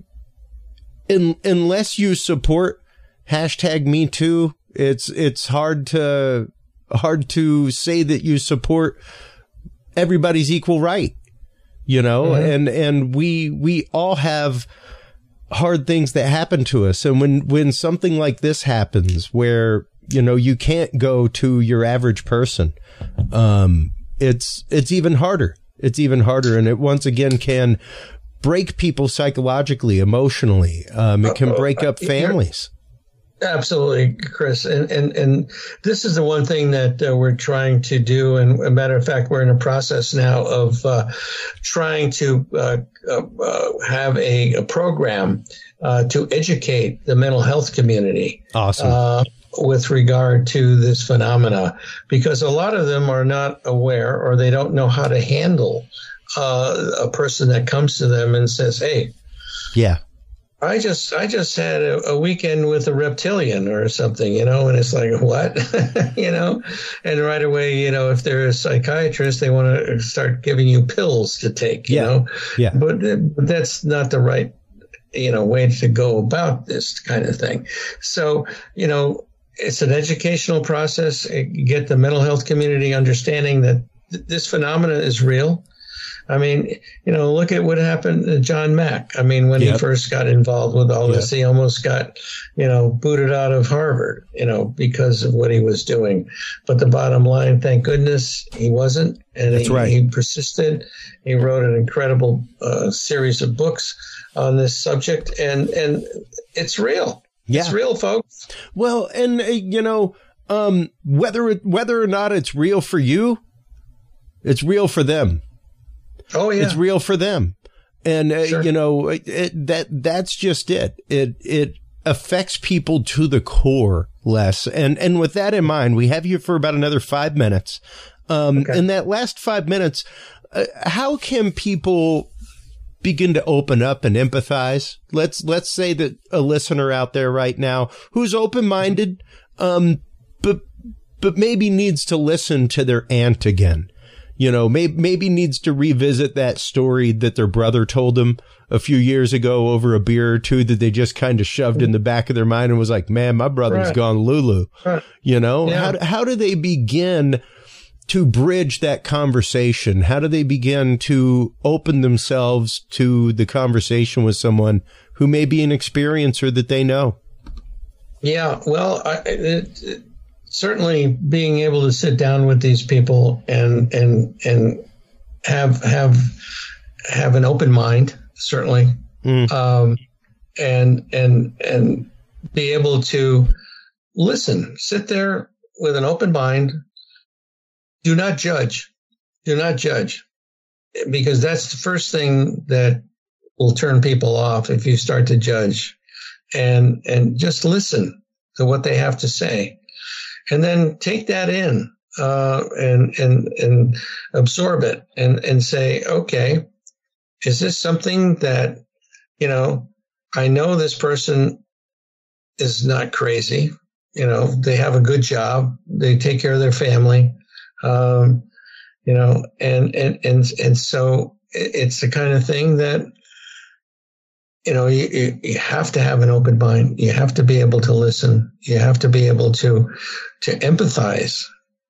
in, unless you support hashtag Me Too, it's it's hard to hard to say that you support everybody's equal right. You know, mm-hmm. and, and we, we all have hard things that happen to us. And when, when something like this happens where, you know, you can't go to your average person, um, it's, it's even harder. It's even harder. And it once again can break people psychologically, emotionally. Um, it can break up families. Absolutely, Chris. And, and, and this is the one thing that uh, we're trying to do. And a matter of fact, we're in a process now of uh, trying to uh, uh, have a, a program uh, to educate the mental health community. Awesome. Uh, with regard to this phenomena, because a lot of them are not aware, or they don't know how to handle uh, a person that comes to them and says, hey, yeah. I just I just had a, a weekend with a reptilian or something, you know, and it's like, what, you know, and right away, you know, if they're a psychiatrist, they want to start giving you pills to take, you yeah. know, yeah. but, but that's not the right, you know, way to go about this kind of thing. So, you know, it's an educational process. You get the mental health community understanding that th- this phenomena is real. I mean, you know, look at what happened to John Mack. I mean, when yep. he first got involved with all this, yep. he almost got, you know, booted out of Harvard, you know, because of what he was doing. But the bottom line, thank goodness he wasn't. And That's he, right. he persisted. He wrote an incredible uh, series of books on this subject. And, and it's real. Yeah. It's real, folks. Well, and, uh, you know, um, whether it, whether or not it's real for you, it's real for them. Oh, yeah. It's real for them. And, uh, sure. you know, it, it, that that's just it. It it affects people to the core, Les. And, and with that in mind, we have you for about another five minutes. Um, okay. In that last five minutes, uh, how can people begin to open up and empathize? Let's let's say that a listener out there right now who's open-minded, um, but but maybe needs to listen to their aunt again. You know, maybe, maybe needs to revisit that story that their brother told them a few years ago over a beer or two that they just kind of shoved in the back of their mind and was like, man, my brother's right. gone Lulu. Right. You know, yeah. how, how do they begin to bridge that conversation? How do they begin to open themselves to the conversation with someone who may be an experiencer that they know? Yeah, well, I, it, it, certainly being able to sit down with these people and and and have have have an open mind, certainly, mm. um, and and and be able to listen, sit there with an open mind. Do not judge. Do not judge, because that's the first thing that will turn people off if you start to judge, and and just listen to what they have to say. And then take that in uh, and and and absorb it and, and say, okay, is this something that, you know, I know this person is not crazy. You know, they have a good job. They take care of their family. Um, you know, and, and, and, and so it's the kind of thing that, you know, you, you have to have an open mind. You have to be able to listen. You have to be able to, to empathize.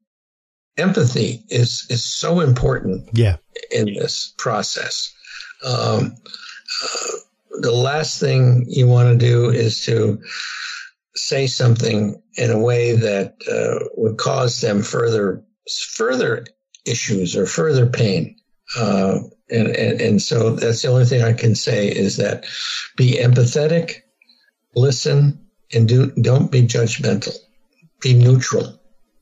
Empathy is, is so important yeah. in this process. Um, uh, the last thing you want to do is to say something in a way that uh, would cause them further, further issues or further pain. Uh, and, and, and so that's the only thing I can say is that be empathetic, listen, and do, don't be judgmental. Be neutral.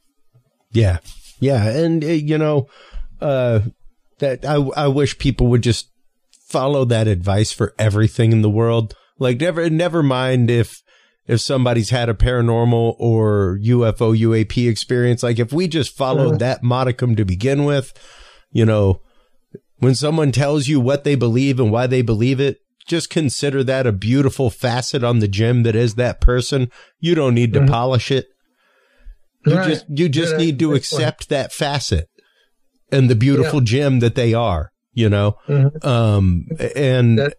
Yeah. Yeah. And, uh, you know, uh, that I, I wish people would just follow that advice for everything in the world. Like never, never mind if, if somebody's had a paranormal or U F O, U A P experience. Like if we just followed uh-huh. that modicum to begin with, you know, when someone tells you what they believe and why they believe it, just consider that a beautiful facet on the gem that is that person. You don't need to mm-hmm. polish it. You right. just you just Good need to accept point. that facet and the beautiful yeah. gem that they are, you know? Mm-hmm. Um, and that,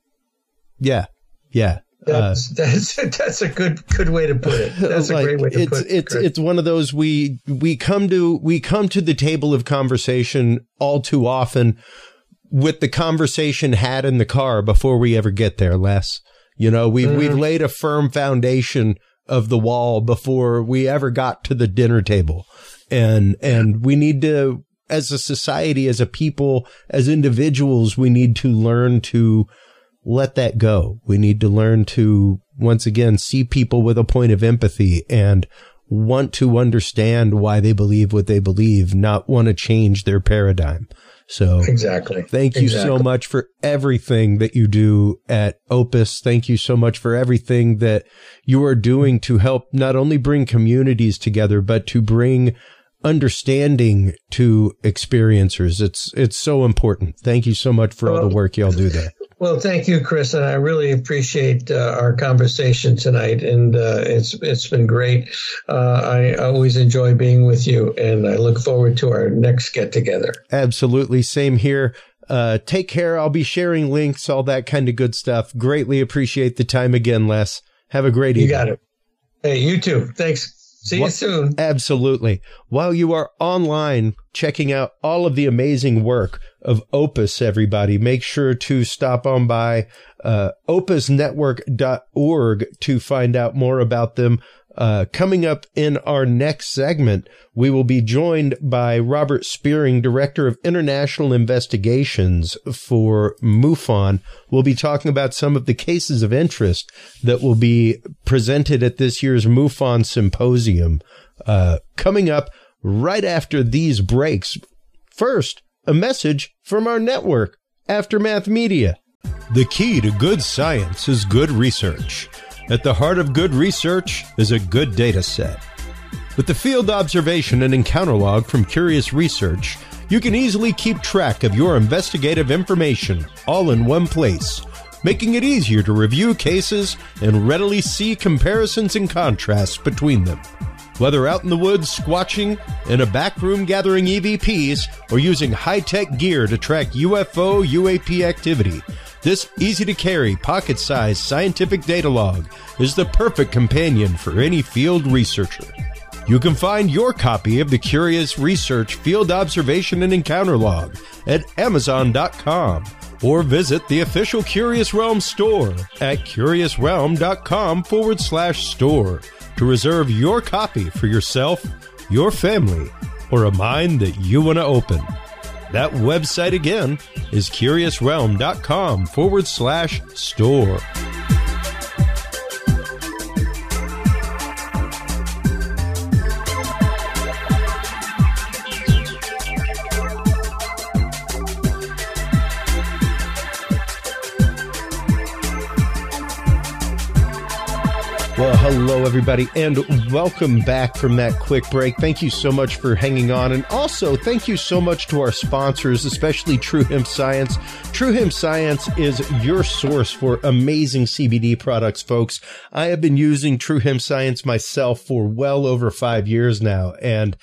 yeah, yeah. That's, uh, that's, that's a good, good way to put it. That's like, a great way to it's, put it. It's, Chris. It's one of those, we, we come to, we come to the table of conversation all too often with the conversation had in the car before we ever get there, Les. You know, we've, mm-hmm. we've laid a firm foundation of the wall before we ever got to the dinner table. And, and we need to, as a society, as a people, as individuals, we need to learn to let that go. We need to learn to, once again, see people with a point of empathy and want to understand why they believe what they believe, not want to change their paradigm. So exactly. Thank you exactly. so much for everything that you do at Opus. Thank you so much for everything that you are doing to help not only bring communities together, but to bring understanding to experiencers. It's, it's so important. Thank you so much for well, all the work y'all do there. Well, thank you, Chris, and I really appreciate uh, our conversation tonight, and uh, it's it's been great. Uh, I always enjoy being with you, and I look forward to our next get-together. Absolutely. Same here. Uh, take care. I'll be sharing links, all that kind of good stuff. Greatly appreciate the time again, Les. Have a great evening. You got it. Hey, you too. Thanks. See well, you soon. Absolutely. While you are online checking out all of the amazing work of Opus, everybody, make sure to stop on by uh, opus network dot org to find out more about them. Uh, coming up in our next segment, we will be joined by Robert Spearing, Director of International Investigations for MUFON. We'll be talking about some of the cases of interest that will be presented at this year's MUFON Symposium. Uh, coming up right after these breaks. First, a message from our network, Aftermath Media. The key to good science is good research. At the heart of good research is a good data set. With the field observation and encounter log from Curious Research, you can easily keep track of your investigative information all in one place, making it easier to review cases and readily see comparisons and contrasts between them. Whether out in the woods squatching, in a back room gathering E V Ps, or using high-tech gear to track U F O, U A P activity, this easy-to-carry, pocket-sized scientific data log is the perfect companion for any field researcher. You can find your copy of the Curious Research Field Observation and Encounter Log at amazon dot com or visit the official Curious Realm store at curious realm dot com forward slash store to reserve your copy for yourself, your family, or a mind that you want to open. That website again is curious realm dot com forward slash store. Well, hello, everybody, and welcome back from that quick break. Thank you so much for hanging on. And also, thank you so much to our sponsors, especially True Hemp Science. True Hemp Science is your source for amazing C B D products, folks. I have been using True Hemp Science myself for well over five years now, and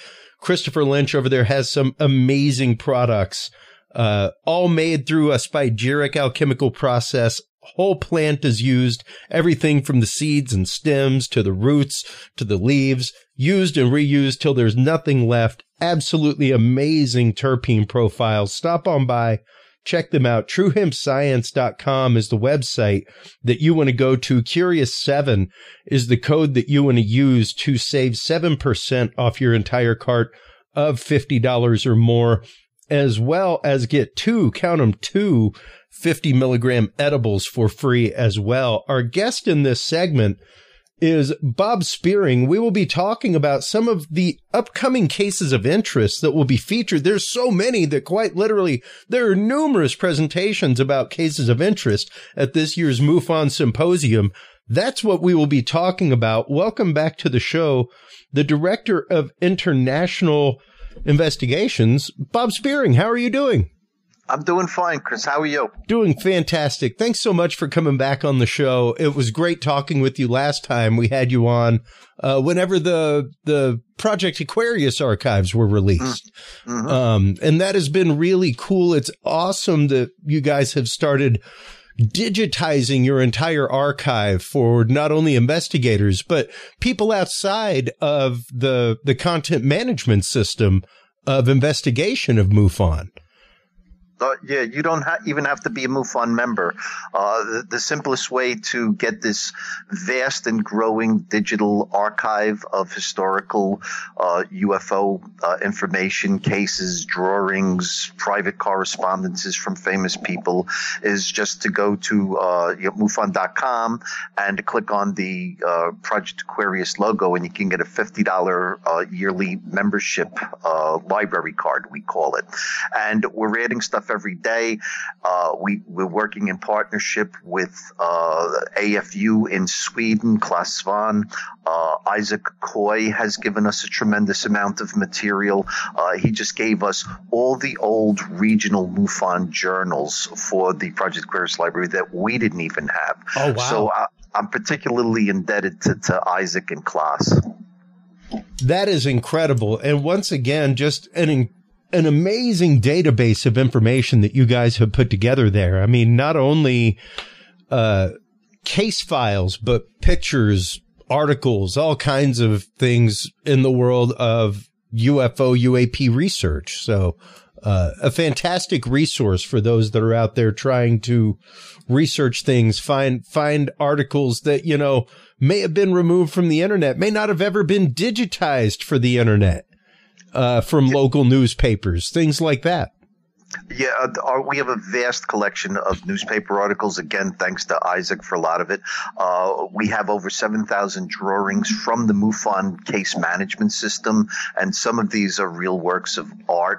Christopher Lynch over there has some amazing products, uh, all made through a spagyric alchemical process. Whole plant is used, everything from the seeds and stems to the roots to the leaves, used and reused till there's nothing left. Absolutely amazing terpene profiles. Stop on by, check them out. true hemp science dot com is the website that you want to go to. Curious seven is the code that you want to use to save seven percent off your entire cart of fifty dollars or more, as well as get two, count them, two fifty milligram edibles for free as well. Our guest in this segment is Bob Spearing. We will be talking about some of the upcoming cases of interest that will be featured. There's so many that quite literally there are numerous presentations about cases of interest at this year's MUFON Symposium. That's what we will be talking about. Welcome back to the show, the Director of International Investigations, Bob Spearing. How are you doing? I'm doing fine, Chris. How are you? Doing fantastic. Thanks so much for coming back on the show. It was great talking with you last time we had you on, uh, whenever the the Project Aquarius archives were released. Mm-hmm. Um, and that has been really cool. It's awesome that you guys have started digitizing your entire archive for not only investigators, but people outside of the the content management system of investigation of MUFON. Uh, yeah, you don't ha- even have to be a MUFON member. Uh, the, the simplest way to get this vast and growing digital archive of historical uh, U F O uh, information, cases, drawings, private correspondences from famous people is just to go to uh, you know, MUFON dot com and click on the uh, Project Aquarius logo, and you can get a fifty dollars uh, yearly membership uh, library card, we call it. And we're adding stuff every day. Uh, we, we're working in partnership with uh, A F U in Sweden, Claes Svahn. Uh, Isaac Coy has given us a tremendous amount of material. Uh, he just gave us all the old regional MUFON journals for the Project Aquarius library that we didn't even have. Oh, wow. So I, I'm particularly indebted to, to Isaac and Claes. That is incredible. And once again, just an incredible an amazing database of information that you guys have put together there. I mean, not only uh, case files, but pictures, articles, all kinds of things in the world of U F O, U A P research. So uh, a fantastic resource for those that are out there trying to research things, find find articles that, you know, may have been removed from the internet, may not have ever been digitized for the internet. Uh, from local newspapers, things like that. Yeah, our, we have a vast collection of newspaper articles. Again, thanks to Isaac for a lot of it. Uh, we have over seven thousand drawings from the MUFON case management system, and some of these are real works of art.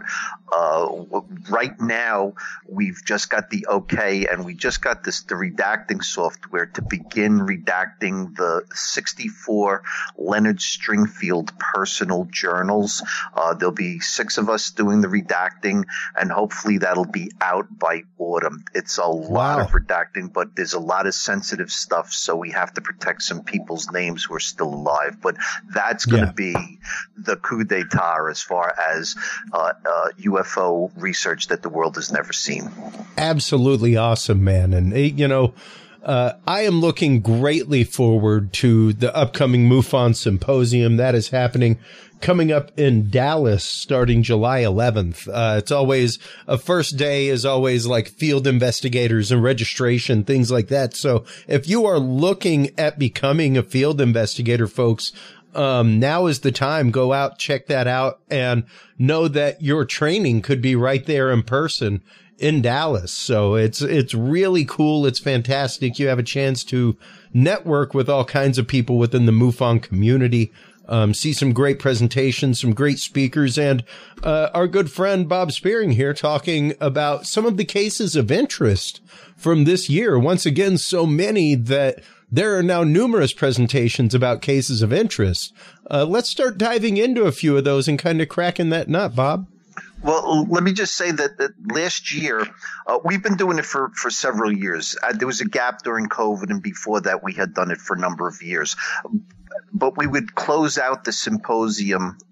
Uh, right now, we've just got the okay, and we just got this the redacting software to begin redacting the sixty-four Leonard Stringfield personal journals. Uh, there'll be six of us doing the redacting, and hopefully that'll be out by autumn. It's a lot wow. of redacting, but there's a lot of sensitive stuff, so we have to protect some people's names who are still alive. But that's going to yeah. be the coup d'etat as far as uh, uh, U F O research that the world has never seen. Absolutely awesome, man. And, you know, uh, I am looking greatly forward to the upcoming MUFON Symposium that is happening coming up in Dallas starting July eleventh. Uh, it's always a first day is always like field investigators and registration, things like that. So if you are looking at becoming a field investigator, folks, um, now is the time. Go out, check that out, and know that your training could be right there in person in Dallas. So it's, it's really cool. It's fantastic. You have a chance to network with all kinds of people within the MUFON community. Um, see some great presentations, some great speakers, and uh, our good friend Bob Spearing here talking about some of the cases of interest from this year. Once again, so many that there are now numerous presentations about cases of interest. Uh, let's start diving into a few of those and kind of cracking that nut, Bob. Well, let me just say that, that last year, uh, we've been doing it for, for several years. Uh, there was a gap during COVID, and before that, we had done it for a number of years. But we would close out the symposium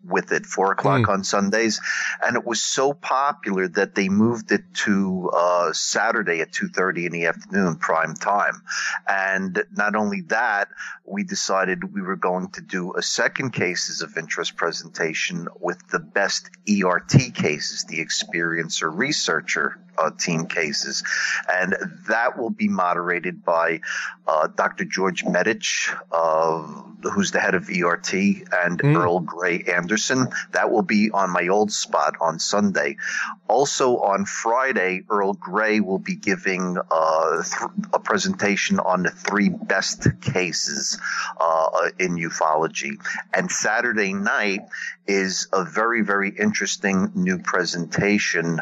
with it, four o'clock Mm. on Sundays. And it was so popular that they moved it to uh, Saturday at two thirty in the afternoon, prime time. And not only that, we decided we were going to do a second cases of interest presentation with the best E R T cases, the experiencer researcher uh, team cases. And that will be moderated by uh, Doctor George Medich, uh, who's the head of E R T, and Mm. Earl Gray Anderson. That will be on my old spot on Sunday. Also on Friday, Earl Gray will be giving uh, th- a presentation on the three best cases uh, in ufology. And Saturday night is a very, very interesting new presentation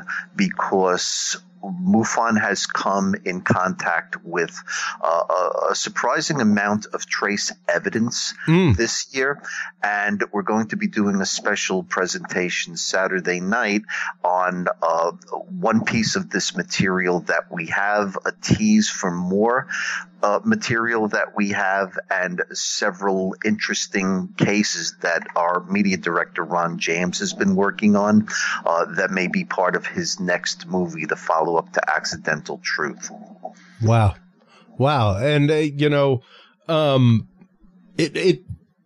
because MUFON has come in contact with uh, a, a surprising amount of trace evidence Mm. this year, and we're going to be doing a special presentation Saturday night on uh, one piece of this material that we have, a tease for more uh, material that we have, and several interesting cases that our media director Ron James has been working on uh, that may be part of his next movie, the follow-up to Accidental Truth. Wow. Wow. And, uh, you know, um, it, it,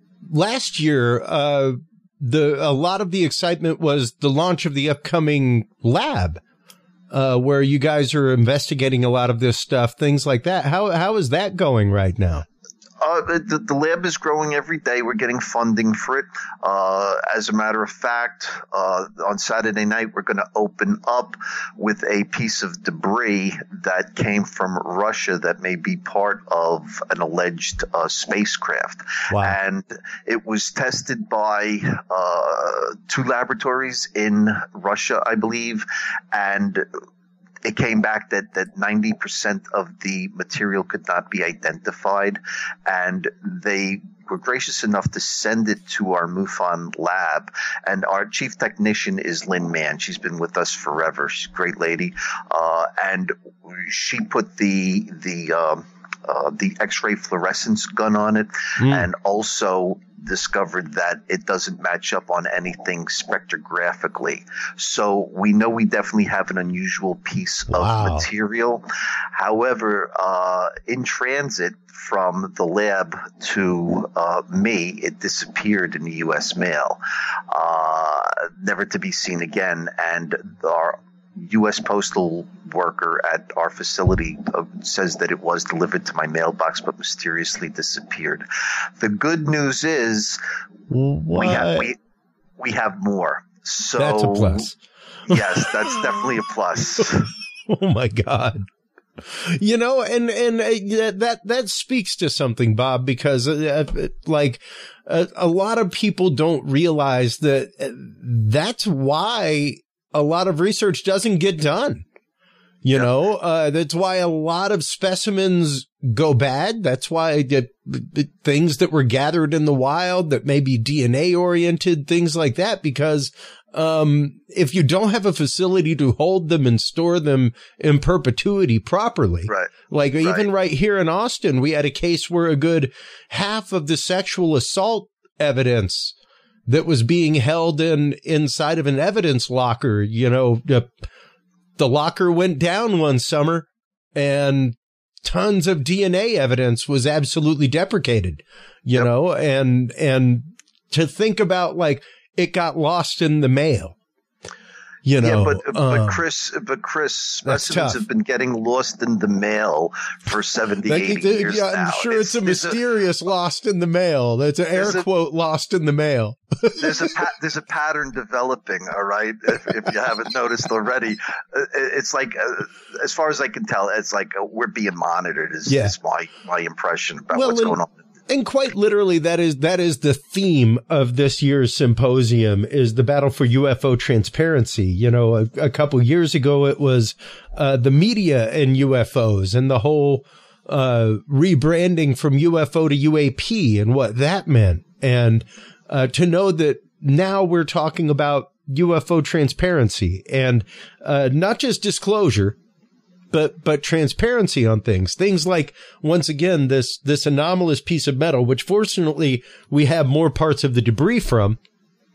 last year, uh, the, a lot of the excitement was the launch of the upcoming lab, uh, where you guys are investigating a lot of this stuff, things like that. How, how is that going right now? Uh, the, the lab is growing every day. We're getting funding for it. Uh, as a matter of fact, uh, on Saturday night, we're going to open up with a piece of debris that came from Russia that may be part of an alleged uh, spacecraft. Wow. And it was tested by uh, two laboratories in Russia, I believe, and it came back that, that ninety percent of the material could not be identified, and they were gracious enough to send it to our MUFON lab. And our chief technician is Lynn Mann. She's been with us forever. She's a great lady. Uh, and she put the, the, um, uh, the X-ray fluorescence gun on it, Mm. and also discovered that it doesn't match up on anything spectrographically. So we know we definitely have an unusual piece Wow. of material. However, uh, in transit from the lab to uh, me, it disappeared in the U S mail, uh, never to be seen again. And our U S postal worker at our facility uh, says that it was delivered to my mailbox but mysteriously disappeared. The good news is What? we have we we have more. So That's a plus. Yes, that's definitely a plus. Oh my God. You know, and, and uh, that, that speaks to something, Bob, because uh, like uh, a lot of people don't realize that uh, that's why a lot of research doesn't get done. You Yeah. know, uh, that's why a lot of specimens go bad. That's why the, the things that were gathered in the wild that may be D N A oriented, things like that, because um, if you don't have a facility to hold them and store them in perpetuity properly, Right. like even Right. right here in Austin, we had a case where a good half of the sexual assault evidence that was being held in inside of an evidence locker, you know, the, the locker went down one summer and tons of D N A evidence was absolutely deprecated, you Yep. know, and, and to think about like it got lost in the mail, you know. Yeah, but um, but Chris, but Chris, that's specimens tough. have been getting lost in the mail for seventy, Like, eighty it- years yeah, now. I'm sure it's, a there's mysterious lost in the mail. That's an air there's a- quote lost in the mail. there's a pa- there's a pattern developing. All right, if, if you haven't noticed already, Uh, it's like uh, as far as I can tell, it's like uh, we're being monitored. Is, Yeah. is my my impression about Well, what's and- going on. And quite literally, that is, that is the theme of this year's symposium, is the battle for U F O transparency. You know, a, a couple years ago, it was, uh, the media and U F Os and the whole, uh, rebranding from U F O to U A P and what that meant. And, uh, to know that now we're talking about U F O transparency and, uh, not just disclosure, but, but transparency on things, things like, once again, this, this anomalous piece of metal, which fortunately we have more parts of the debris from,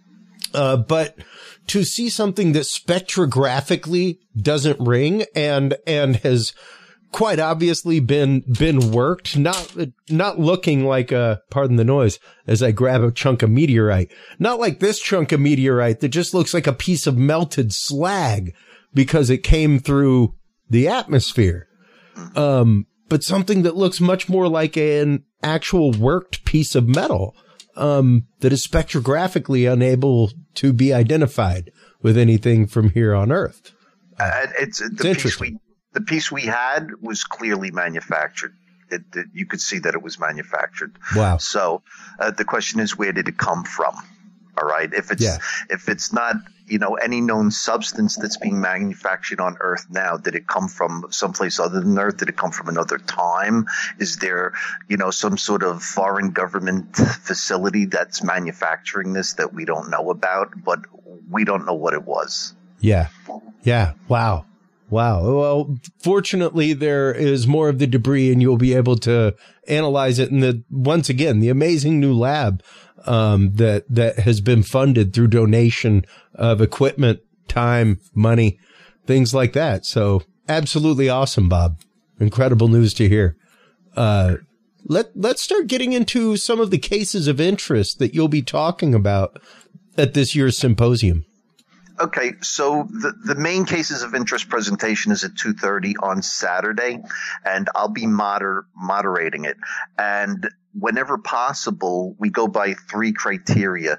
Uh, but to see something that spectrographically doesn't ring and, and has quite obviously been, been worked, not, not looking like a, pardon the noise, as I grab a chunk of meteorite, not like this chunk of meteorite that just looks like a piece of melted slag because it came through the atmosphere. Um, but something that looks much more like an actual worked piece of metal. Um, that is spectrographically unable to be identified with anything from here on Earth. Uh, it's, it's the piece we the piece we had was clearly manufactured. It, it, you could see that it was manufactured. Wow. So uh, the question is, where did it come from? All right. If it's yeah. if it's not, you know, any known substance that's being manufactured on Earth now, did it come from someplace other than Earth? Did it come from another time? Is there, you know, some sort of foreign government facility that's manufacturing this that we don't know about? But we don't know what it was. Yeah. Yeah. Wow. Wow. Well, fortunately, there is more of the debris and you'll be able to analyze it in the, once again, the amazing new lab um, that, that has been funded through donation of equipment, time, money, things like that. So absolutely awesome, Bob. Incredible news to hear. Uh, let, let's start getting into some of the cases of interest that you'll be talking about at this year's symposium. Okay, so the, the main cases of interest presentation is at two thirty on Saturday, and I'll be moder- moderating it. And whenever possible, we go by three criteria.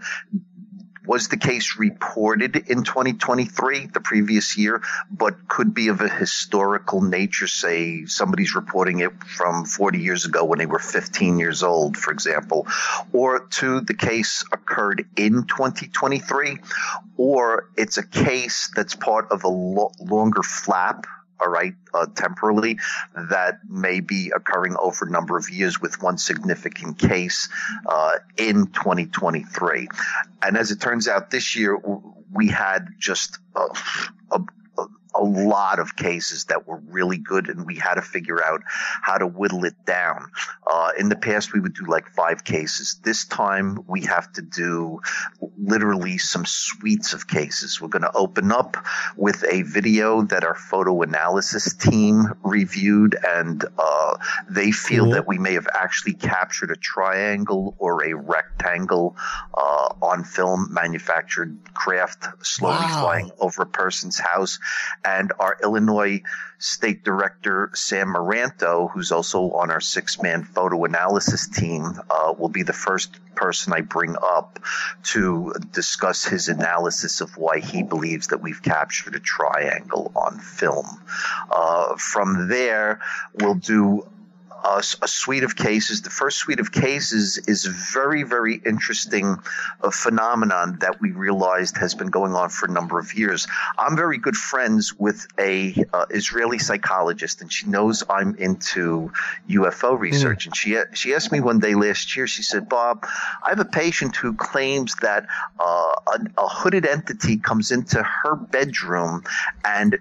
Was the case reported in twenty twenty-three, the previous year, but could be of a historical nature? Say somebody's reporting it from forty years ago when they were fifteen years old, for example. Or two, the case occurred in twenty twenty-three, or it's a case that's part of a lo- longer flap, all right, uh, temporally, that may be occurring over a number of years with one significant case uh, in twenty twenty-three. And as it turns out, this year we had just a, a, a lot of cases that were really good, and we had to figure out how to whittle it down. Uh, in the past, we would do like five cases. This time, we have to do literally some suites of cases. We're going to open up with a video that our photo analysis team reviewed, and uh, they feel mm-hmm. that we may have actually captured a triangle or a rectangle uh, on film, manufactured craft slowly wow. flying over a person's house. And our Illinois State Director, Sam Maranto, who's also on our six-man photo analysis team, uh, will be the first person I bring up to discuss his analysis of why he believes that we've captured a triangle on film. Uh, from there, we'll do A, a suite of cases. The first suite of cases is a very, very interesting uh, phenomenon that we realized has been going on for a number of years. I'm very good friends with a uh, Israeli psychologist, and she knows I'm into U F O research. Mm. And she she asked me one day last year, she said, Bob, I have a patient who claims that uh, a, a hooded entity comes into her bedroom and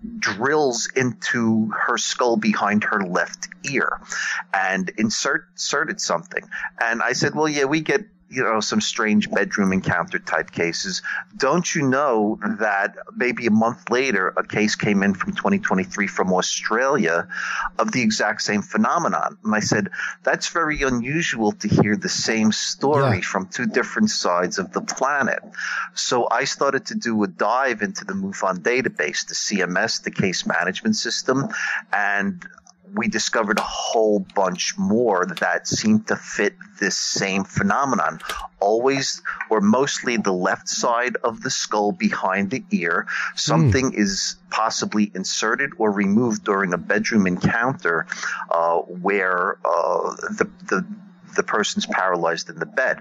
drills into her skull behind her left ear and insert, inserted something. And I said, well, yeah, we get, you know, some strange bedroom encounter type cases. Don't you know that maybe a month later, a case came in from twenty twenty-three from Australia of the exact same phenomenon? And I said, that's very unusual to hear the same story yeah. from two different sides of the planet. So I started to do a dive into the MUFON database, the C M S, the case management system, and we discovered a whole bunch more that seemed to fit this same phenomenon. Always or mostly the left side of the skull behind the ear. Something mm. is possibly inserted or removed during a bedroom encounter uh, where uh, the, the, the person's paralyzed in the bed.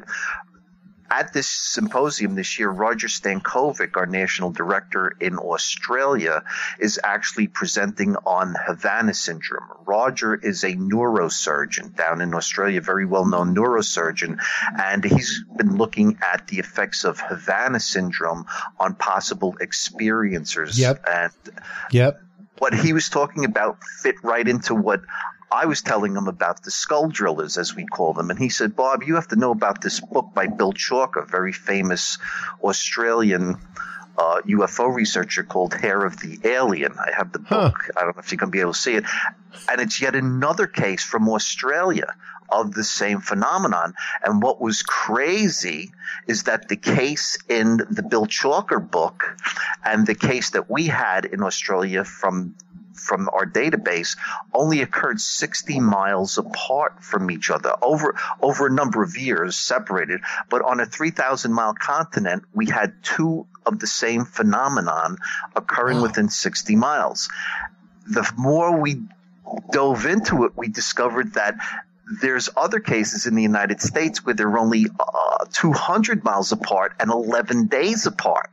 At this symposium this year, Roger Stankovic, our national director in Australia, is actually presenting on Havana syndrome. Roger is a neurosurgeon down in Australia, very well-known neurosurgeon, and he's been looking at the effects of Havana syndrome on possible experiencers. Yep. And yep. what he was talking about fit right into what I was telling him about the skull drillers, as we call them. And he said, Bob, you have to know about this book by Bill Chalker, very famous Australian uh, U F O researcher, called Hair of the Alien. I have the book. Huh. I don't know if you're going to be able to see it. And it's yet another case from Australia of the same phenomenon. And what was crazy is that the case in the Bill Chalker book and the case that we had in Australia from from our database only occurred sixty miles apart from each other over over a number of years, separated. But on a three thousand mile continent, we had two of the same phenomenon occurring wow. within sixty miles. The more we dove into it, we discovered that there's other cases in the United States where they're only uh, two hundred miles apart and eleven days apart.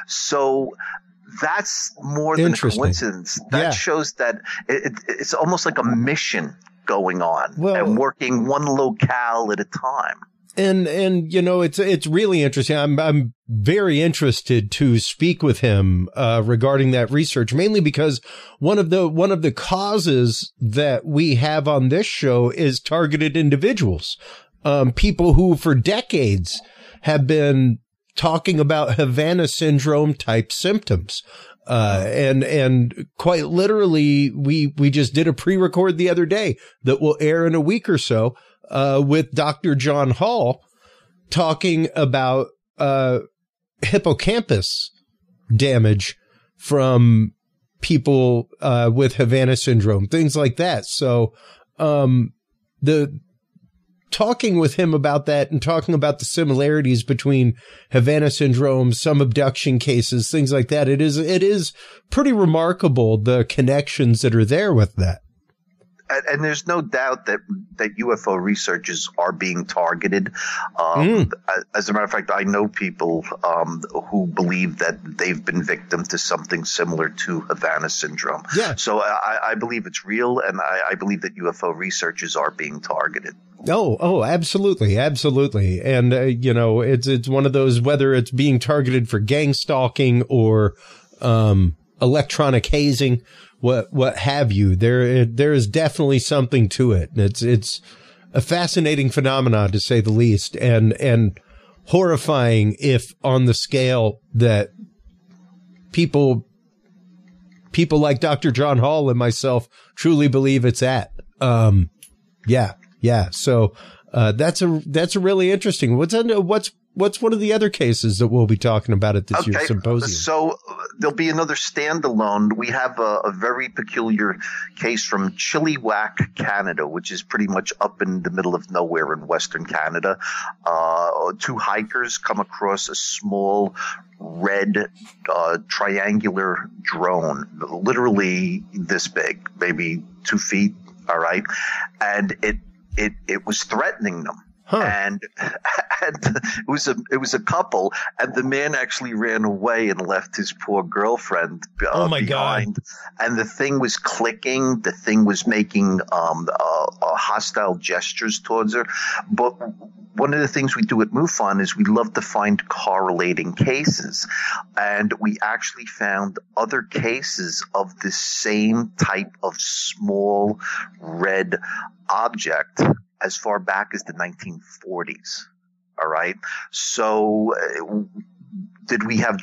So that's more than a coincidence. That yeah. shows that it, it, it's almost like a mission going on well, and working one locale at a time. And, and, you know, it's, it's really interesting. I'm, I'm very interested to speak with him, uh, regarding that research, mainly because one of the, one of the causes that we have on this show is targeted individuals, um, people who for decades have been talking about Havana syndrome type symptoms. Uh, and, and quite literally, we, we just did a pre-record the other day that will air in a week or so. Uh, with Doctor John Hall talking about, uh, hippocampus damage from people, uh, with Havana syndrome, things like that. So, um, the talking with him about that and talking about the similarities between Havana syndrome, some abduction cases, things like that. It is, it is pretty remarkable, the connections that are there with that. And there's no doubt that, that U F O researchers are being targeted. Um, mm. As a matter of fact, I know people um, who believe that they've been victim to something similar to Havana syndrome. Yeah. So I, I believe it's real, and I, I believe that U F O researchers are being targeted. Oh, oh, absolutely. Absolutely. And, uh, you know, it's, it's one of those, whether it's being targeted for gang stalking or um, electronic hazing, what, what have you, there, there is definitely something to it. It's, it's a fascinating phenomenon, to say the least, and, and horrifying if on the scale that people, people like Doctor John Hall and myself truly believe it's at. Um, yeah, yeah. So, uh, that's a, that's a really interesting. What's, what's, What's one of the other cases that we'll be talking about at this okay. year's symposium? So there'll be another standalone. We have a, a very peculiar case from Chilliwack, Canada, which is pretty much up in the middle of nowhere in Western Canada. Uh, two hikers come across a small red uh, triangular drone, literally this big, maybe two feet. All right. And it, it, it was threatening them. Huh. And, and it was a it was a couple, and the man actually ran away and left his poor girlfriend uh, oh my behind. God. And the thing was clicking. The thing was making um, uh, uh, hostile gestures towards her. But one of the things we do at MUFON is we love to find correlating cases, and we actually found other cases of the same type of small red object as far back as the nineteen forties. All right. So uh, did we have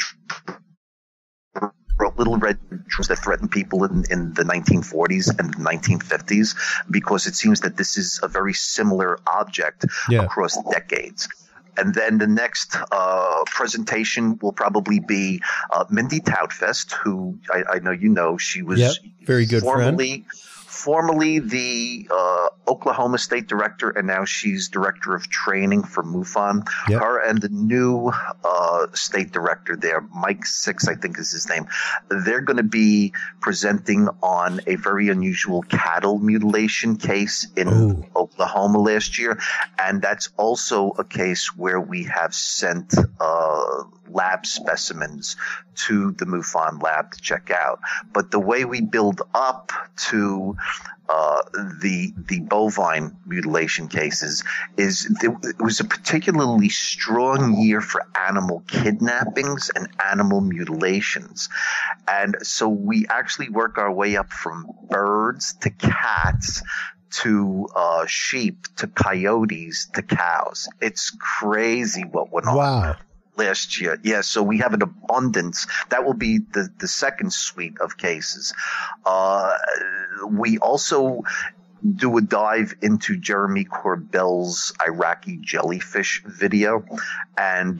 little red drones that threatened people in, in the nineteen forties and the nineteen fifties? Because it seems that this is a very similar object yeah. across decades. And then the next uh, presentation will probably be uh, Mindy Toutfest, who I, I know you know. She was yep, very good formerly, friend. formerly the uh, Oklahoma State Director, and now she's Director of Training for MUFON. Yep. Her and the new uh, State Director there, Mike Six, I think is his name, they're going to be presenting on a very unusual cattle mutilation case in Ooh. Oklahoma last year. And that's also a case where we have sent uh, lab specimens to the MUFON lab to check out. But the way we build up to uh, the the bovine mutilation cases is it was a particularly strong year for animal kidnappings and animal mutilations. And so we actually work our way up from birds to cats to uh, sheep, to coyotes, to cows. It's crazy what went on. Wow. Last year. Yeah, so we have an abundance. That will be the, the second suite of cases. Uh, we also do a dive into Jeremy Corbell's Iraqi jellyfish video, and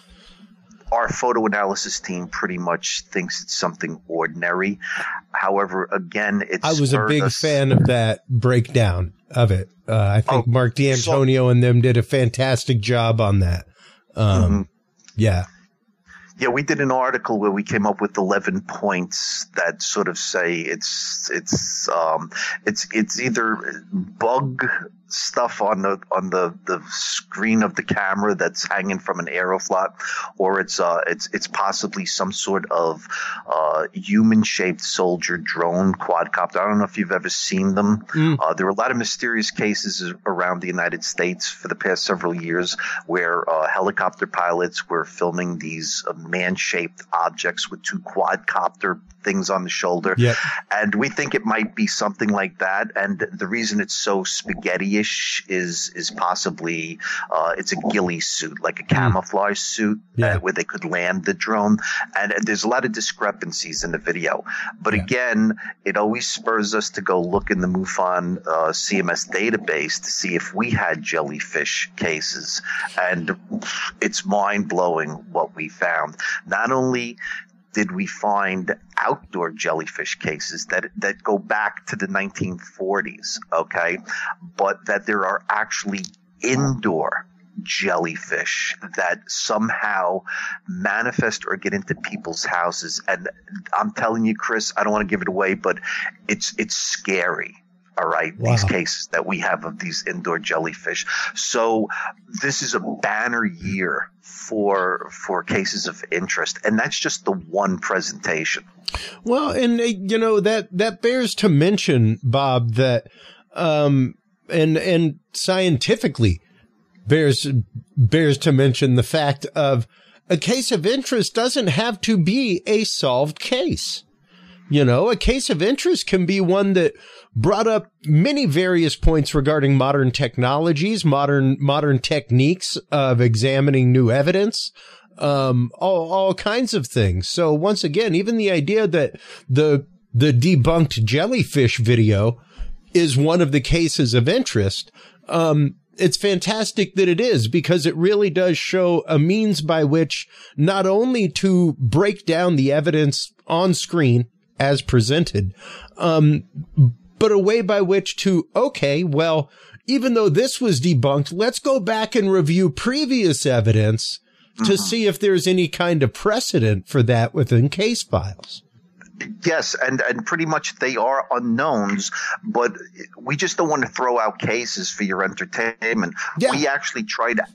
our photo analysis team pretty much thinks it's something ordinary. However, again, it's I was a big us- fan of that breakdown of it. Uh, I think oh, Mark D'Antonio so- and them did a fantastic job on that. Um, mm-hmm. Yeah. Yeah, we did an article where we came up with eleven points that sort of say it's it's um it's it's either bug stuff on the on the, the screen of the camera that's hanging from an Aeroflot, or it's uh it's it's possibly some sort of uh human shaped soldier drone quadcopter. I don't know if you've ever seen them. Mm. Uh, there are a lot of mysterious cases around the United States for the past several years where uh, helicopter pilots were filming these uh, man-shaped objects with two quadcopter things on the shoulder. Yep. And we think it might be something like that. And the reason it's so spaghetti-ish is is possibly uh, it's a ghillie suit, like a camouflage mm. suit yeah. uh, where they could land the drone. And uh, there's a lot of discrepancies in the video. But yeah. again, it always spurs us to go look in the MUFON uh, C M S database to see if we had jellyfish cases. And it's mind-blowing what we found. Not only did we find outdoor jellyfish cases that that go back to the nineteen forties, okay, but that there are actually indoor jellyfish that somehow manifest or get into people's houses. And I'm telling you, Chris, I don't want to give it away, but it's it's scary. All right, wow. These cases that we have of these indoor jellyfish. So this is a banner year for for cases of interest, and that's just the one presentation. Well, and uh, you know that that bears to mention, Bob, that um and and scientifically bears bears to mention the fact of a case of interest doesn't have to be a solved case. You know, a case of interest can be one that brought up many various points regarding modern technologies, modern modern techniques of examining new evidence, um, all all kinds of things. So once again, even the idea that the the debunked jellyfish video is one of the cases of interest, um, it's fantastic that it is, because it really does show a means by which not only to break down the evidence on screen as presented, um, but a way by which to, okay, well, even though this was debunked, let's go back and review previous evidence to mm-hmm. see if there's any kind of precedent for that within case files. Yes, and, and pretty much they are unknowns, but we just don't want to throw out cases for your entertainment. Yeah. We actually try to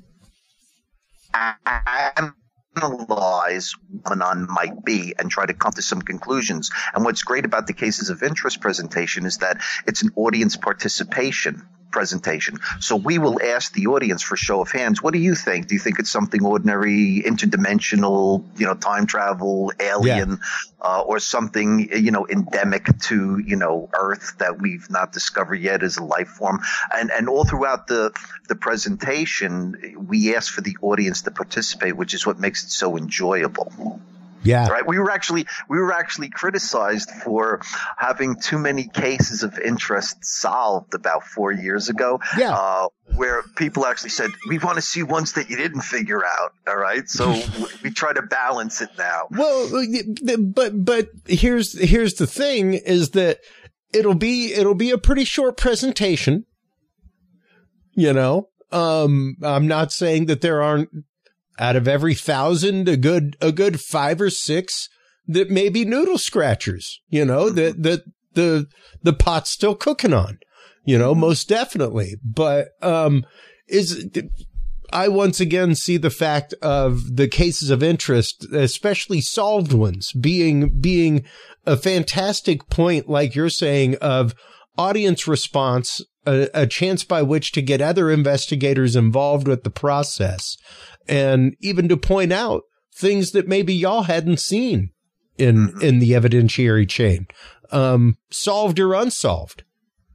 analyze what phenomenon might be and try to come to some conclusions. And what's great about the cases of interest presentation is that it's an audience participation presentation. So we will ask the audience for show of hands, what do you think? Do you think it's something ordinary, interdimensional, you know, time travel, alien, yeah. uh, or something, you know, endemic to, you know, Earth that we've not discovered yet as a life form? And and all throughout the the presentation, we ask for the audience to participate, which is what makes it so enjoyable. Yeah. Right. We were actually we were actually criticized for having too many cases of interest solved about four years ago. Yeah. Uh, where people actually said, we want to see ones that you didn't figure out. All right. So we try to balance it now. Well, but but here's here's the thing is that it'll be it'll be a pretty short presentation. You know, um, I'm not saying that there aren't, out of every thousand, a good, a good five or six that may be noodle scratchers, you know, that, that the, the pot's still cooking on, you know, most definitely. But, um, is, I once again see the fact of the cases of interest, especially solved ones, being, being a fantastic point, like you're saying, of audience response, a, a chance by which to get other investigators involved with the process. And even to point out things that maybe y'all hadn't seen in, in the evidentiary chain, um, solved or unsolved.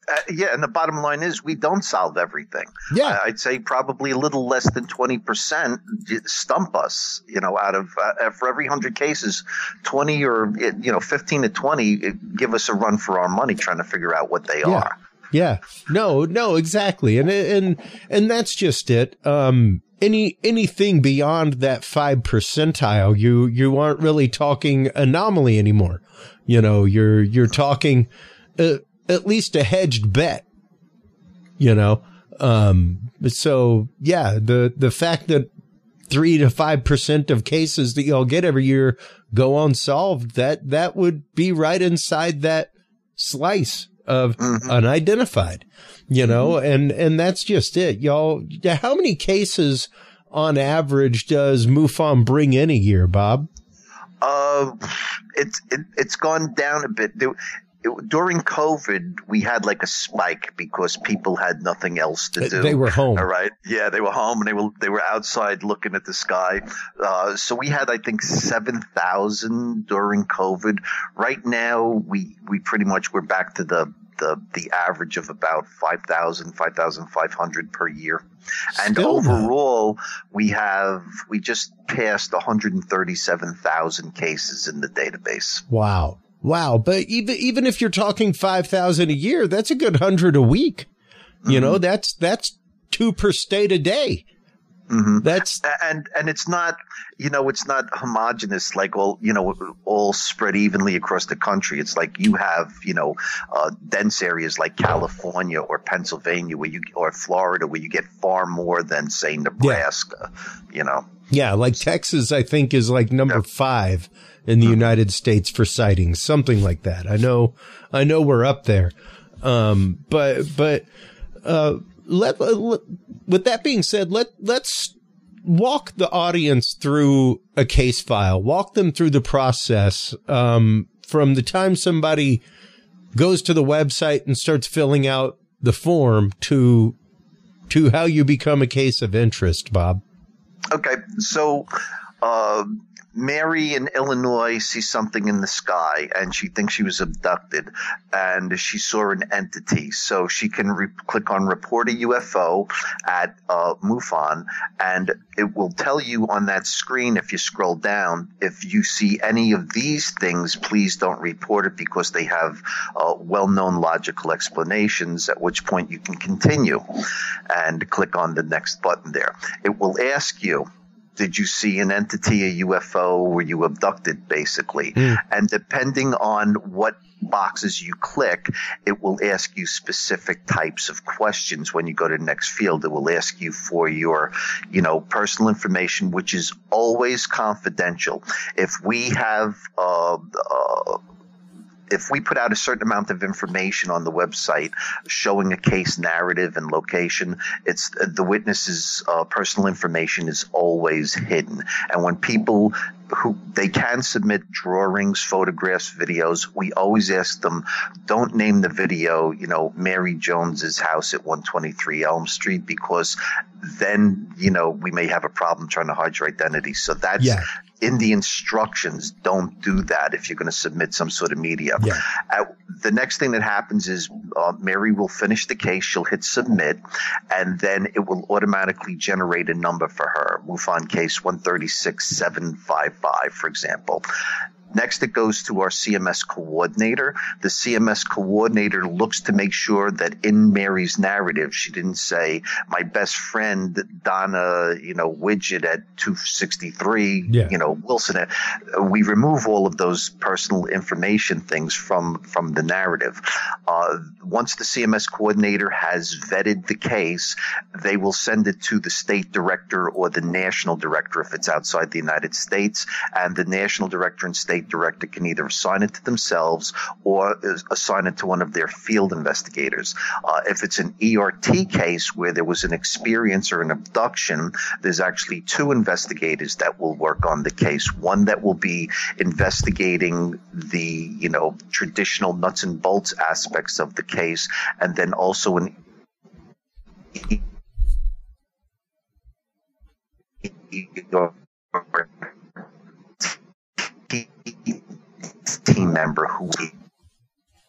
Uh, yeah, and the bottom line is we don't solve everything. Yeah. I'd say probably a little less than twenty percent stump us, you know, out of uh, for every one hundred cases, twenty or, you know, fifteen to twenty give us a run for our money trying to figure out what they yeah. are. Yeah. No, no, exactly. And, and, and that's just it. Um, any, anything beyond that five percentile, you, you aren't really talking anomaly anymore. You know, you're, you're talking, uh, at least a hedged bet, you know? Um, so yeah, the, the fact that three to five percent of cases that y'all get every year go unsolved, that, that would be right inside that slice of mm-hmm. unidentified, you know, mm-hmm. and, and that's just it. Y'all, how many cases on average does MUFON bring in a year, Bob? Uh, it's, it, it's gone down a bit. During COVID, we had like a spike because people had nothing else to do. They were home. All right. Yeah, they were home and they were they were outside looking at the sky. Uh, so we had, I think, seven thousand during COVID. Right now, we, we pretty much we're back to the the, the average of about five thousand, five thousand five hundred per year. And Still overall, not. we have we just passed one hundred thirty-seven thousand cases in the database. Wow. Wow. But even, even if you're talking five thousand a year, that's a good hundred a week. You mm-hmm. know, that's, that's two per state a day. Mm-hmm. That's, and, and it's not, you know, it's not homogenous, like all, you know, all spread evenly across the country. It's like you have, you know, uh, dense areas like California or Pennsylvania where you, or Florida where you get far more than say Nebraska, yeah. you know. Yeah. Like Texas, I think is like number yeah. five in the United States for sightings, something like that. I know, I know we're up there. Um, but, but, uh, let, let, with that being said, let, let's walk the audience through a case file, walk them through the process, um, from the time somebody goes to the website and starts filling out the form to, to how you become a case of interest, Bob. Okay. So, uh, Mary in Illinois sees something in the sky and she thinks she was abducted and she saw an entity. So she can re- click on report a U F O at uh, MUFON and it will tell you on that screen if you scroll down, if you see any of these things, please don't report it because they have uh, well-known logical explanations, at which point you can continue and click on the next button there. It will ask you, did you see an entity, a U F O? Were you abducted, basically? Mm. And depending on what boxes you click, it will ask you specific types of questions. When you go to the next field, it will ask you for your, you know, personal information, which is always confidential. If we have uh, uh If we put out a certain amount of information on the website showing a case narrative and location, it's the witness's uh, personal information is always hidden. And when people who they can submit drawings, photographs, videos, we always ask them, don't name the video, you know, Mary Jones's house at one twenty-three Elm Street, because then, you know, we may have a problem trying to hide your identity. So that's yeah. in the instructions. Don't do that if you're going to submit some sort of media. Yeah. Uh, the next thing that happens is uh, Mary will finish the case. She'll hit submit, and then it will automatically generate a number for her. MUFON case one three six seven five five, for example. Next, it goes to our C M S coordinator. The C M S coordinator looks to make sure that in Mary's narrative, she didn't say, my best friend, Donna, you know, Widget at two sixty-three, yeah. you know, Wilson. We remove all of those personal information things from, from the narrative. Uh, once the C M S coordinator has vetted the case, they will send it to the state director or the national director if it's outside the United States, and the national director and state director can either assign it to themselves or assign it to one of their field investigators. Uh, if it's an E R T case where there was an experience or an abduction, there's actually two investigators that will work on the case. One that will be investigating the, you know, traditional nuts and bolts aspects of the case, and then also an team member who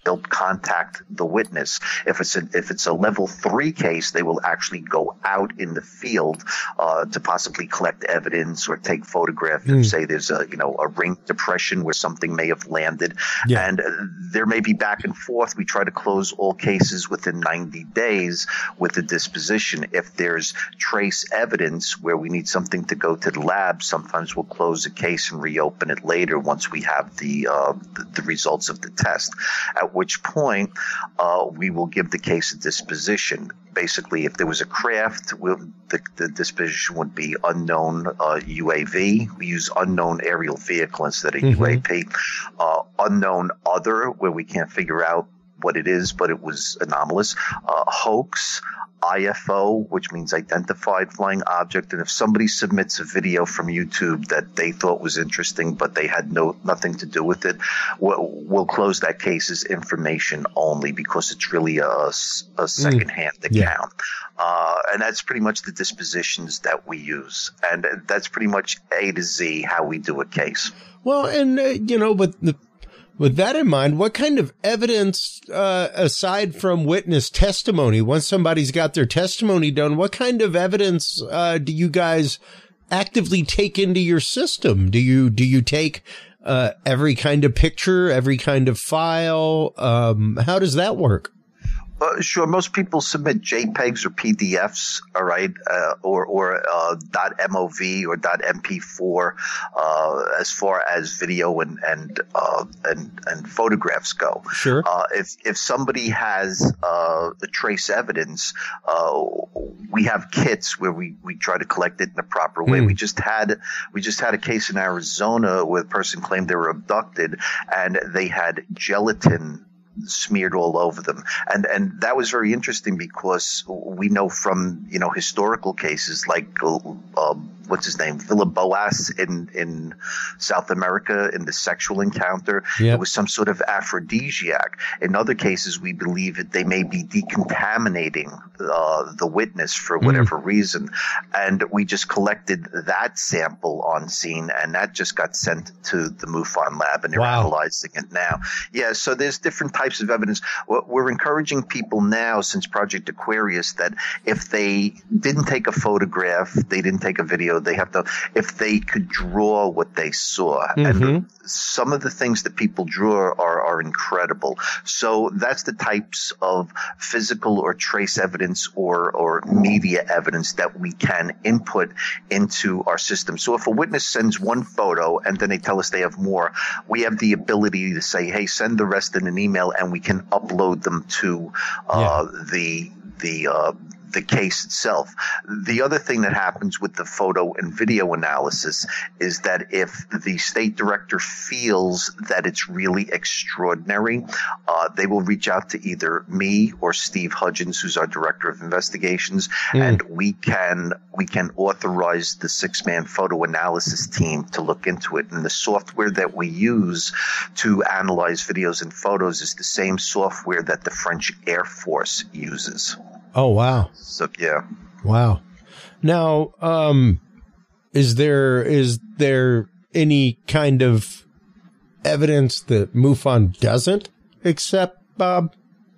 they'll contact the witness. If it's a, if it's a level three case, they will actually go out in the field uh, to possibly collect evidence or take photographs. Mm. If, say, there's a you know a ring depression where something may have landed, yeah. and uh, there may be back and forth. We try to close all cases within ninety days with the disposition. If there's trace evidence where we need something to go to the lab, sometimes we'll close a case and reopen it later once we have the uh, the, the results of the test. At which point, uh, we will give the case a disposition. Basically, if there was a craft, we'll, the, the disposition would be unknown uh, U A V. We use unknown aerial vehicle instead of mm-hmm. U A P. Uh, unknown other, where we can't figure out what it is, but it was anomalous. Uh, hoax. I F O, which means identified flying object. And if somebody submits a video from YouTube that they thought was interesting, but they had no nothing to do with it, we'll, we'll close that case as information only because it's really a, a secondhand mm. account. Yeah. Uh, and that's pretty much the dispositions that we use. And that's pretty much A to Z how we do a case. Well, and, uh, you know, but the With that in mind, what kind of evidence, uh, aside from witness testimony, once somebody's got their testimony done, what kind of evidence, uh, do you guys actively take into your system? Do you, do you take, uh, every kind of picture, every kind of file? Um, how does that work? Uh, sure. Most people submit JPEGs or P D Fs, all right, uh, or or uh, .mov or .m p four uh, as far as video and and uh, and, and photographs go. Sure. Uh, if if somebody has uh, the trace evidence, uh, we have kits where we, we try to collect it in the proper way. Mm. We just had we just had a case in Arizona where a person claimed they were abducted and they had gelatin smeared all over them. And and that was very interesting because we know from, you know, historical cases like, uh, what's his name, Philip Boas in, in South America in the sexual encounter. Yep. It was some sort of aphrodisiac. In other cases, we believe that they may be decontaminating uh, the witness for whatever mm. reason. And we just collected that sample on scene, and that just got sent to the MUFON lab, and they're wow. analyzing it now. Yeah, so there's different types of evidence. We're encouraging people now, since Project Aquarius, that if they didn't take a photograph, they didn't take a video, they have to, if they could draw what they saw. Mm-hmm. And some of the things that people draw are, are incredible. So that's the types of physical or trace evidence or, or media evidence that we can input into our system. So if a witness sends one photo and then they tell us they have more, we have the ability to say, hey, send the rest in an email, and we can upload them to uh, yeah. the the uh, the case itself. The other thing that happens with the photo and video analysis is that if the state director feels that it's really extraordinary, uh, they will reach out to either me or Steve Hudgens, who's our director of investigations, mm. and we can we can authorize the six-man photo analysis team to look into it. And the software that we use to analyze videos and photos is the same software that the French Air Force uses. Oh, wow. So, yeah. Wow. Now, um, is there, is there any kind of evidence that MUFON doesn't accept, Bob?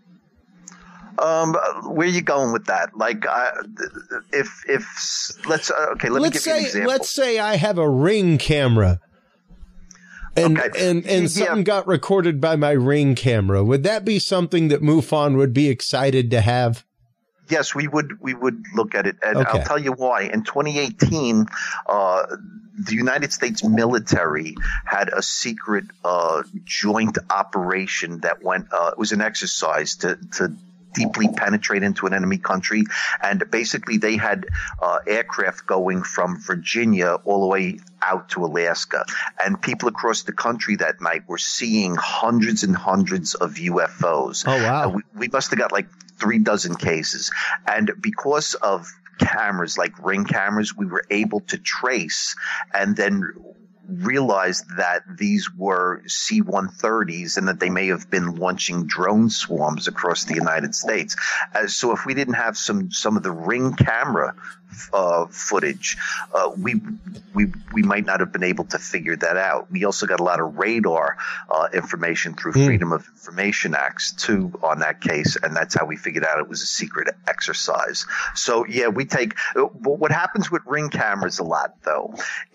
Um, where are you going with that? Like, uh, if, if, let's, uh, okay, let let's me give say, you an example. Let's say I have a Ring camera. And, okay. and, and something yeah. got recorded by my Ring camera. Would that be something that MUFON would be excited to have? Yes, we would we would look at it, and okay. I'll tell you why. In twenty eighteen, uh, the United States military had a secret uh, joint operation that went uh, – it was an exercise to, to deeply penetrate into an enemy country. And basically they had uh, aircraft going from Virginia all the way out to Alaska. And people across the country that night were seeing hundreds and hundreds of U F Os. Oh, wow. Uh, we, we must have got like three dozen cases. And because of cameras like Ring cameras, we were able to trace and then realized that these were C one thirties and that they may have been launching drone swarms across the United States. Uh, so if we didn't have some some of the Ring camera uh, footage, uh, we we we might not have been able to figure that out. We also got a lot of radar uh, information through mm. Freedom of Information Acts too on that case, and that's how we figured out it was a secret exercise. So yeah, we take. What happens with Ring cameras a lot though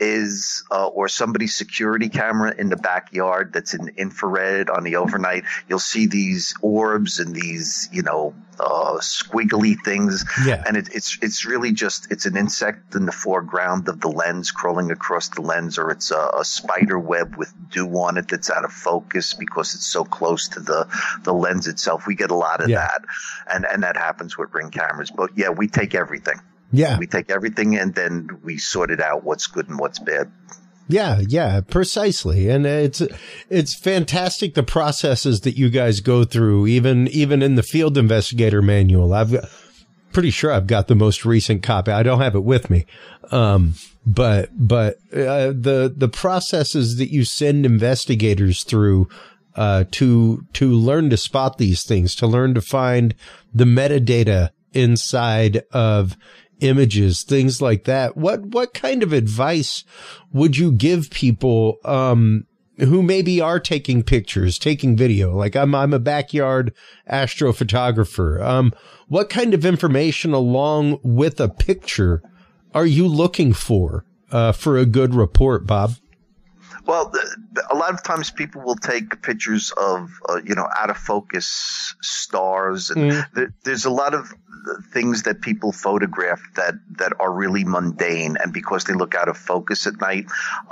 is, uh, or somebody's security camera in the backyard that's in infrared on the overnight. You'll see these orbs and these, you know, uh, squiggly things, yeah. and it, it's it's really just it's an insect in the foreground of the lens crawling across the lens, or it's a, a spider web with dew on it that's out of focus because it's so close to the the lens itself. We get a lot of yeah. that, and and that happens with Ring cameras. But yeah, we take everything. Yeah, we take everything, and then we sort it out what's good and what's bad. Yeah, yeah, precisely. And it's, it's fantastic the processes that you guys go through, even, even in the field investigator manual. I've got, pretty sure I've got the most recent copy. I don't have it with me. Um, but, but, uh, the, the processes that you send investigators through, uh, to, to learn to spot these things, to learn to find the metadata inside of images, things like that. What, what kind of advice would you give people, um, who maybe are taking pictures, taking video? Like I'm, I'm a backyard astrophotographer. Um, what kind of information along with a picture are you looking for, uh, for a good report, Bob? Well, a lot of times people will take pictures of, uh, you know, out of focus stars. And mm. th- there's a lot of things that people photograph that, that are really mundane. And because they look out of focus at night,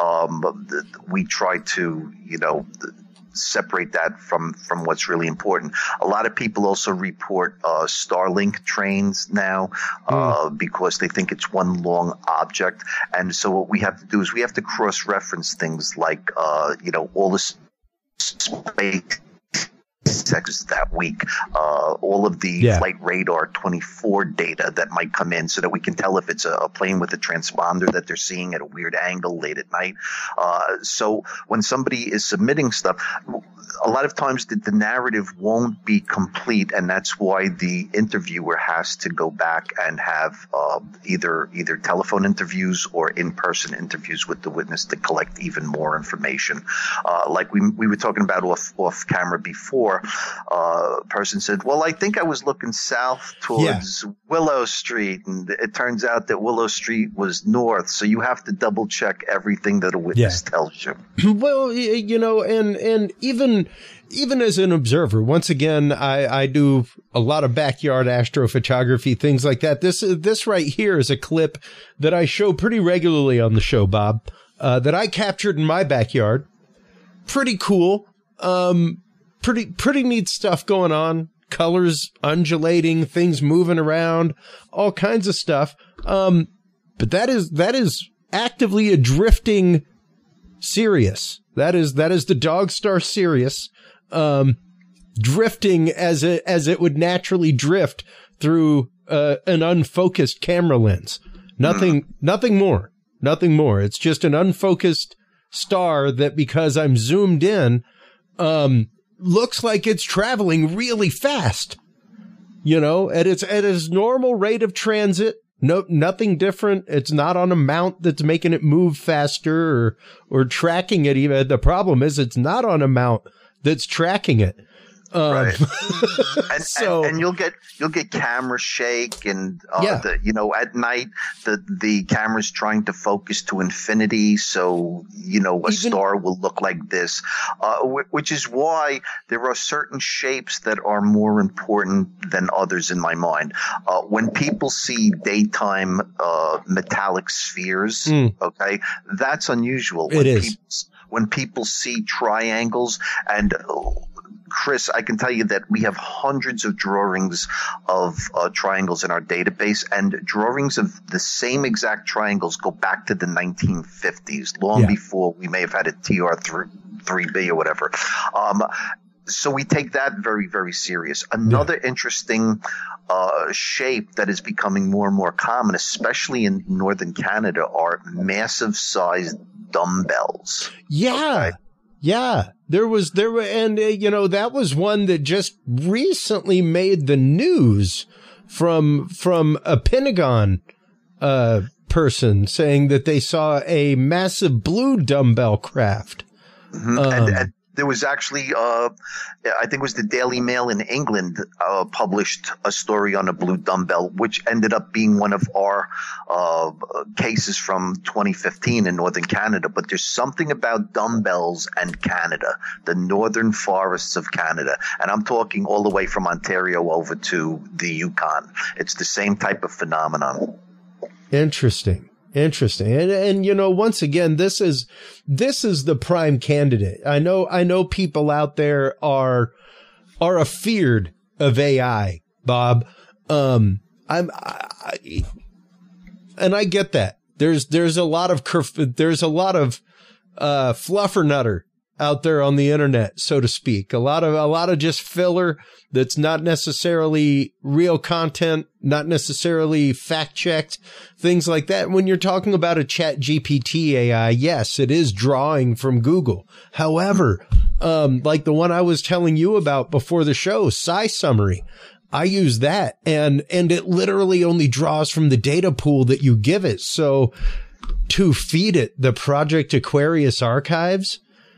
um, we try to, you know, separate that from, from what's really important. A lot of people also report, uh, Starlink trains now, uh, mm. because they think it's one long object. And so what we have to do is we have to cross-reference things like, uh, you know, all the space seconds that week, uh, all of the yeah. flight radar twenty-four data that might come in so that we can tell if it's a, a plane with a transponder that they're seeing at a weird angle late at night. Uh, so when somebody is submitting stuff, a lot of times the, the narrative won't be complete, and that's why the interviewer has to go back and have uh, either either telephone interviews or in-person interviews with the witness to collect even more information. Uh, like we we were talking about off off camera before. Uh, a person said, well, I think I was looking south towards yeah. Willow Street, and it turns out that Willow Street was north. So you have to double check everything that a witness yeah. tells you. Well, you know, and, and even, even as an observer, once again, I, I do a lot of backyard astrophotography, things like that. This, this right here is a clip that I show pretty regularly on the show, Bob, uh, that I captured in my backyard. Pretty cool. Um, Pretty, pretty neat stuff going on. Colors undulating, things moving around, all kinds of stuff. Um, but that is, that is actively a drifting Sirius. That is, that is the Dog Star Sirius, um, drifting as it, as it would naturally drift through, uh, an unfocused camera lens. Nothing, nothing more, nothing more. It's just an unfocused star that, because I'm zoomed in, um, looks like it's traveling really fast, you know, at its, at its normal rate of transit. No, nothing different. It's not on a mount that's making it move faster or, or tracking it. Even the problem is it's not on a mount that's tracking it. Um, right. and, so, and, and you'll get, you'll get camera shake and, uh, yeah. the, you know, at night, the, the camera's trying to focus to infinity. So, you know, a Even, star will look like this, uh, w- which is why there are certain shapes that are more important than others in my mind. Uh, when people see daytime, uh, metallic spheres, mm. okay, that's unusual. It when is. People, when people see triangles and, uh, Chris, I can tell you that we have hundreds of drawings of uh, triangles in our database, and drawings of the same exact triangles go back to the nineteen fifties, long yeah. before we may have had a T R three B or whatever. Um, so we take that very, very serious. Another yeah. interesting uh, shape that is becoming more and more common, especially in northern Canada, are massive sized dumbbells. Yeah. Okay? Yeah, there was, there were, and, uh, you know, that was one that just recently made the news from, from a Pentagon, uh, person saying that they saw a massive blue dumbbell craft. Mm-hmm. Um, and, and there was actually, uh, I think it was the Daily Mail in England, uh, published a story on a blue dumbbell, which ended up being one of our, uh, cases from twenty fifteen in northern Canada. But there's something about dumbbells and Canada, the northern forests of Canada. And I'm talking all the way from Ontario over to the Yukon. It's the same type of phenomenon. Interesting. Interesting. And, and, you know, once again, this is, this is the prime candidate. I know, I know people out there are, are afeared of A I, Bob. Um, I'm, I, I, and I get that. There's, there's a lot of, kerf- there's a lot of, uh, fluffernutter out there on the internet, so to speak. A lot of, a lot of just filler that's not necessarily real content, not necessarily fact checked, things like that. When you're talking about a Chat G P T A I, yes, it is drawing from Google. However, um, like the one I was telling you about before the show, SciSummary, I use that and, and it literally only draws from the data pool that you give it. So to feed it the Project Aquarius archives,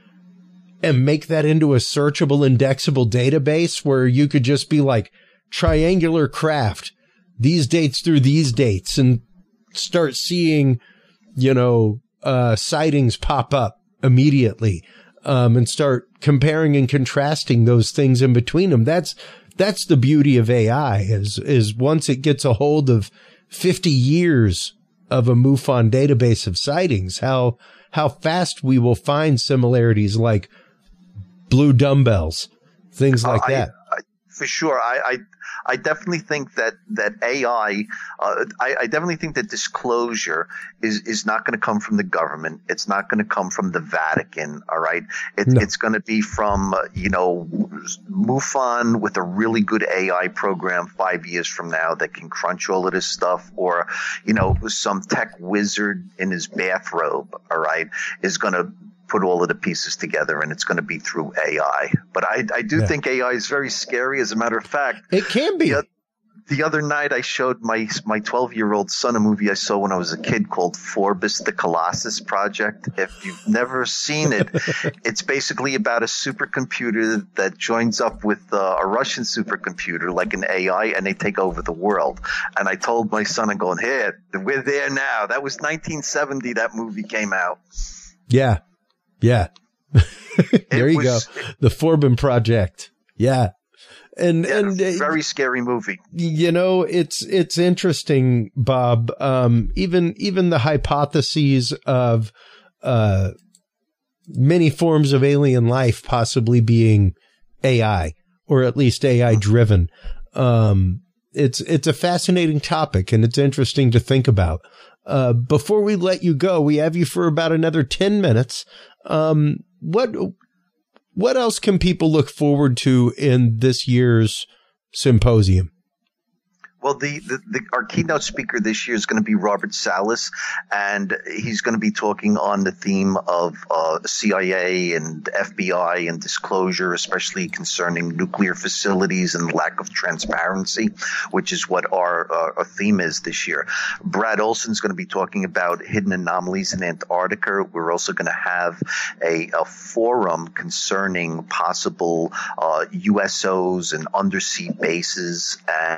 and make that into a searchable, indexable database where you could just be like triangular craft, these dates through these dates, and start seeing, you know, uh, sightings pop up immediately, um, and start comparing and contrasting those things in between them. That's, that's the beauty of A I is, is once it gets a hold of fifty years of a MUFON database of sightings, how, how fast we will find similarities like blue dumbbells, things like uh, I, that. I, for sure. I, I, I definitely think that, that A I, uh, I, I definitely think that disclosure is, is not going to come from the government. It's not going to come from the Vatican. All right. It, no. It's going to be from, uh, you know, MUFON with a really good A I program five years from now that can crunch all of this stuff, or, you know, some tech wizard in his bathrobe. All right. Is going to put all of the pieces together, and it's going to be through A I. But I, I do yeah. think A I is very scary. As a matter of fact, it can be. The, the other night, I showed my my twelve-year-old son a movie I saw when I was a kid called Phorbus the Colossus Project. If you've never seen it, it's basically about a supercomputer that joins up with uh, a Russian supercomputer, like an A I, and they take over the world. And I told my son, I'm going, hey, we're there now. That was nineteen seventy. That movie came out. Yeah. Yeah. There you was, go. The Forbin Project. Yeah. And, yeah, and a very scary movie. You know, it's, it's interesting, Bob. Um, even, even the hypotheses of, uh, many forms of alien life possibly being A I, or at least A I driven. Um, it's, it's a fascinating topic, and it's interesting to think about. Uh, before we let you go, we have you for about another ten minutes. Um, what, what else can people look forward to in this year's symposium? Well, the, the, the our keynote speaker this year is going to be Robert Salas, and he's going to be talking on the theme of uh, C I A and F B I and disclosure, especially concerning nuclear facilities and lack of transparency, which is what our, uh, our theme is this year. Brad Olson's going to be talking about hidden anomalies in Antarctica. We're also going to have a, a forum concerning possible uh, U S Os and undersea bases, and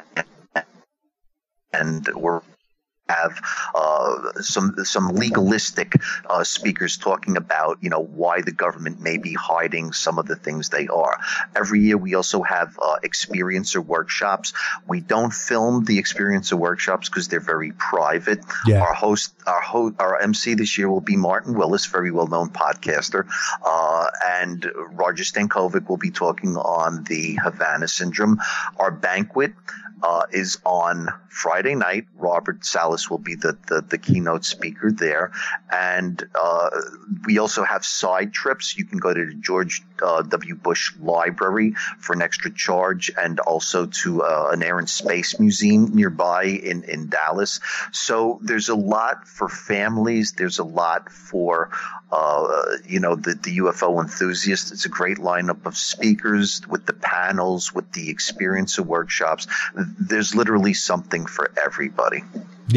And we're have uh, some some legalistic uh, speakers talking about, you know, why the government may be hiding some of the things they are. Every year we also have uh, experiencer workshops. We don't film the experiencer workshops because they're very private. Yeah. Our host, our ho- our M C this year will be Martin Willis, very well-known podcaster, uh, and Roger Stankovic will be talking on the Havana Syndrome. Our banquet Uh, is on Friday night. Robert Salas will be the, the, the keynote speaker there. And uh, we also have side trips. You can go to the George uh, W. Bush Library for an extra charge, and also to uh, an Air and Space Museum nearby in, in Dallas. So there's a lot for families. There's a lot for, uh, you know, the, the U F O enthusiasts. It's a great lineup of speakers with the panels, with the experiencer workshops. There's literally something for everybody. Yeah.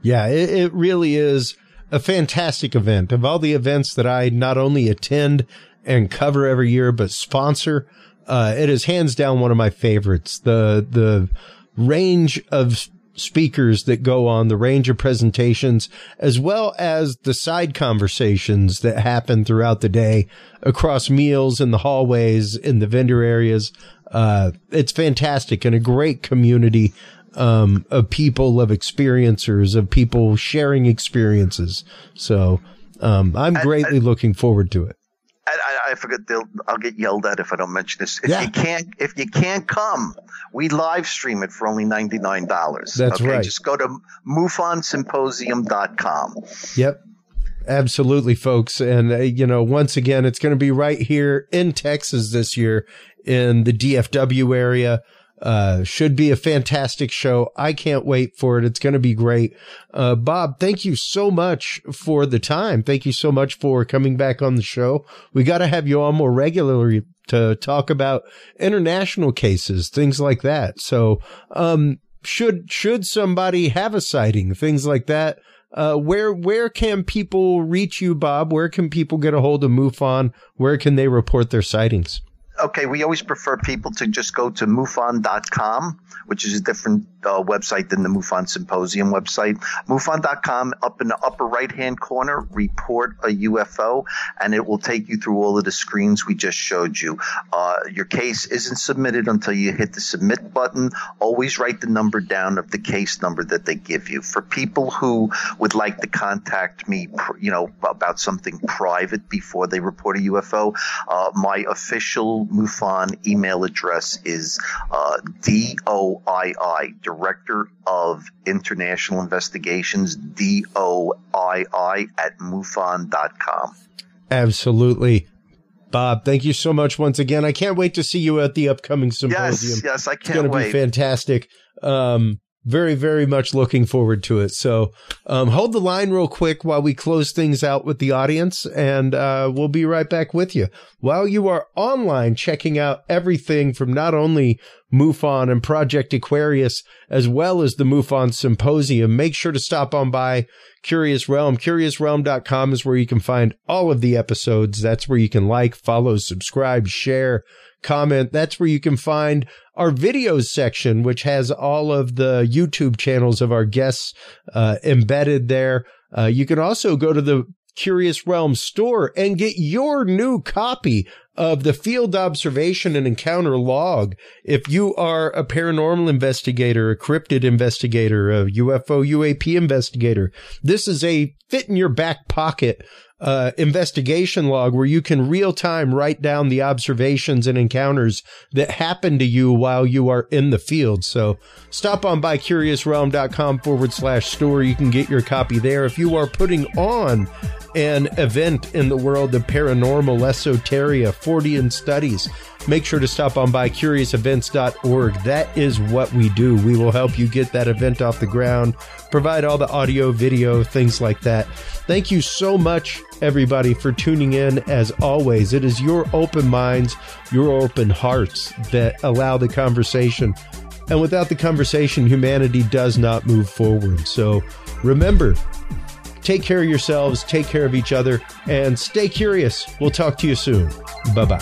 Yeah, it, it really is a fantastic event. Of all the events that I not only attend and cover every year, but sponsor, uh, it is hands down one of my favorites. The, the range of speakers that go on, the range of presentations, as well as the side conversations that happen throughout the day across meals in the hallways, in the vendor areas. Uh, it's fantastic and a great community um, of people, of experiencers, of people sharing experiences. So um, I'm greatly I, I, looking forward to it. I, I forget. I'll get yelled at if I don't mention this. If yeah. you can't, if you can't come, we live stream it for only ninety-nine dollars. That's okay? right. Just go to mufon symposium dot com. Yep. Absolutely, folks. And, uh, you know, once again, it's going to be right here in Texas this year in the D F W area. Uh, should be a fantastic show. I can't wait for it. It's going to be great. Uh, Bob, thank you so much for the time. Thank you so much for coming back on the show. We got to have you on more regularly to talk about international cases, things like that. So, um, should, should somebody have a sighting, things like that, uh, where, where can people reach you, Bob? Where can people get a hold of MUFON? Where can they report their sightings? Okay, we always prefer people to just go to mufon dot com, which is a different uh, website than the MUFON Symposium website. mufon dot com, up in the upper right-hand corner, report a U F O, and it will take you through all of the screens we just showed you. Uh, your case isn't submitted until you hit the submit button. Always write the number down of the case number that they give you. For people who would like to contact me, you know, about something private before they report a U F O, uh, my official MUFON email address is uh, D O I I, Director of International Investigations, D O I I at mufon dot com. Absolutely. Bob, thank you so much once again. I can't wait to see you at the upcoming symposium. Yes, yes, I can't wait. It's going to be fantastic. Um, very, very much looking forward to it. So um, hold the line real quick while we close things out with the audience, and uh, we'll be right back with you. While you are online checking out everything from not only MUFON and Project Aquarius, as well as the MUFON Symposium, make sure to stop on by Curious Realm. Curious Realm dot com is where you can find all of the episodes. That's where you can like, follow, subscribe, share, comment. That's where you can find our videos section, which has all of the YouTube channels of our guests uh, embedded there. Uh, you can also go to the Curious Realm store and get your new copy of the Field Observation and Encounter Log. If you are a paranormal investigator, a cryptid investigator, a U F O, U A P investigator, this is a fit in your back pocket uh, investigation log where you can real time write down the observations and encounters that happen to you while you are in the field. So stop on by Curious Realm dot com forward slash store. You can get your copy there. If you are putting on an event in the world of paranormal, esoteria, Fortean studies, make sure to stop on by curious events dot org. That is what we do. We will help you get that event off the ground, provide all the audio, video, things like that. Thank you so much, everybody, for tuning in. As always, it is your open minds, your open hearts that allow the conversation. And without the conversation, humanity does not move forward. So remember, take care of yourselves, take care of each other, and stay curious. We'll talk to you soon. Bye-bye.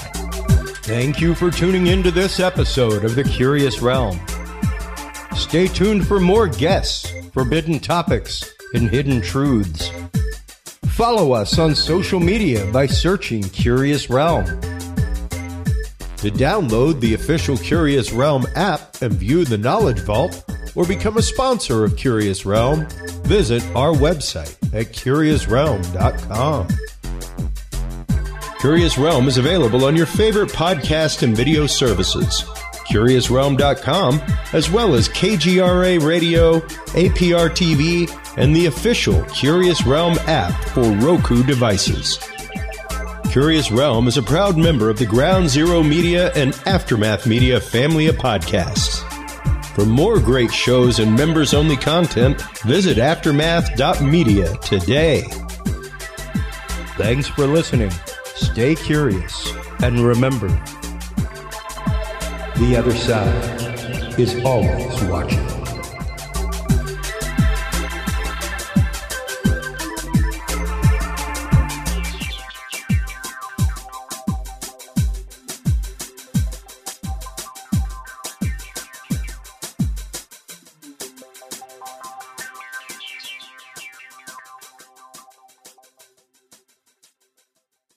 Thank you for tuning into this episode of The Curious Realm. Stay tuned for more guests, forbidden topics, and hidden truths. Follow us on social media by searching Curious Realm. To download the official Curious Realm app and view the Knowledge Vault, or become a sponsor of Curious Realm, visit our website at curious realm dot com. Curious Realm is available on your favorite podcast and video services, curious realm dot com, as well as K G R A Radio, A P R T V, and the official Curious Realm app for Roku devices. Curious Realm is a proud member of the Ground Zero Media and Aftermath Media family of podcasts. For more great shows and members-only content, visit aftermath dot media today. Thanks for listening. Stay curious, and remember, the other side is always watching.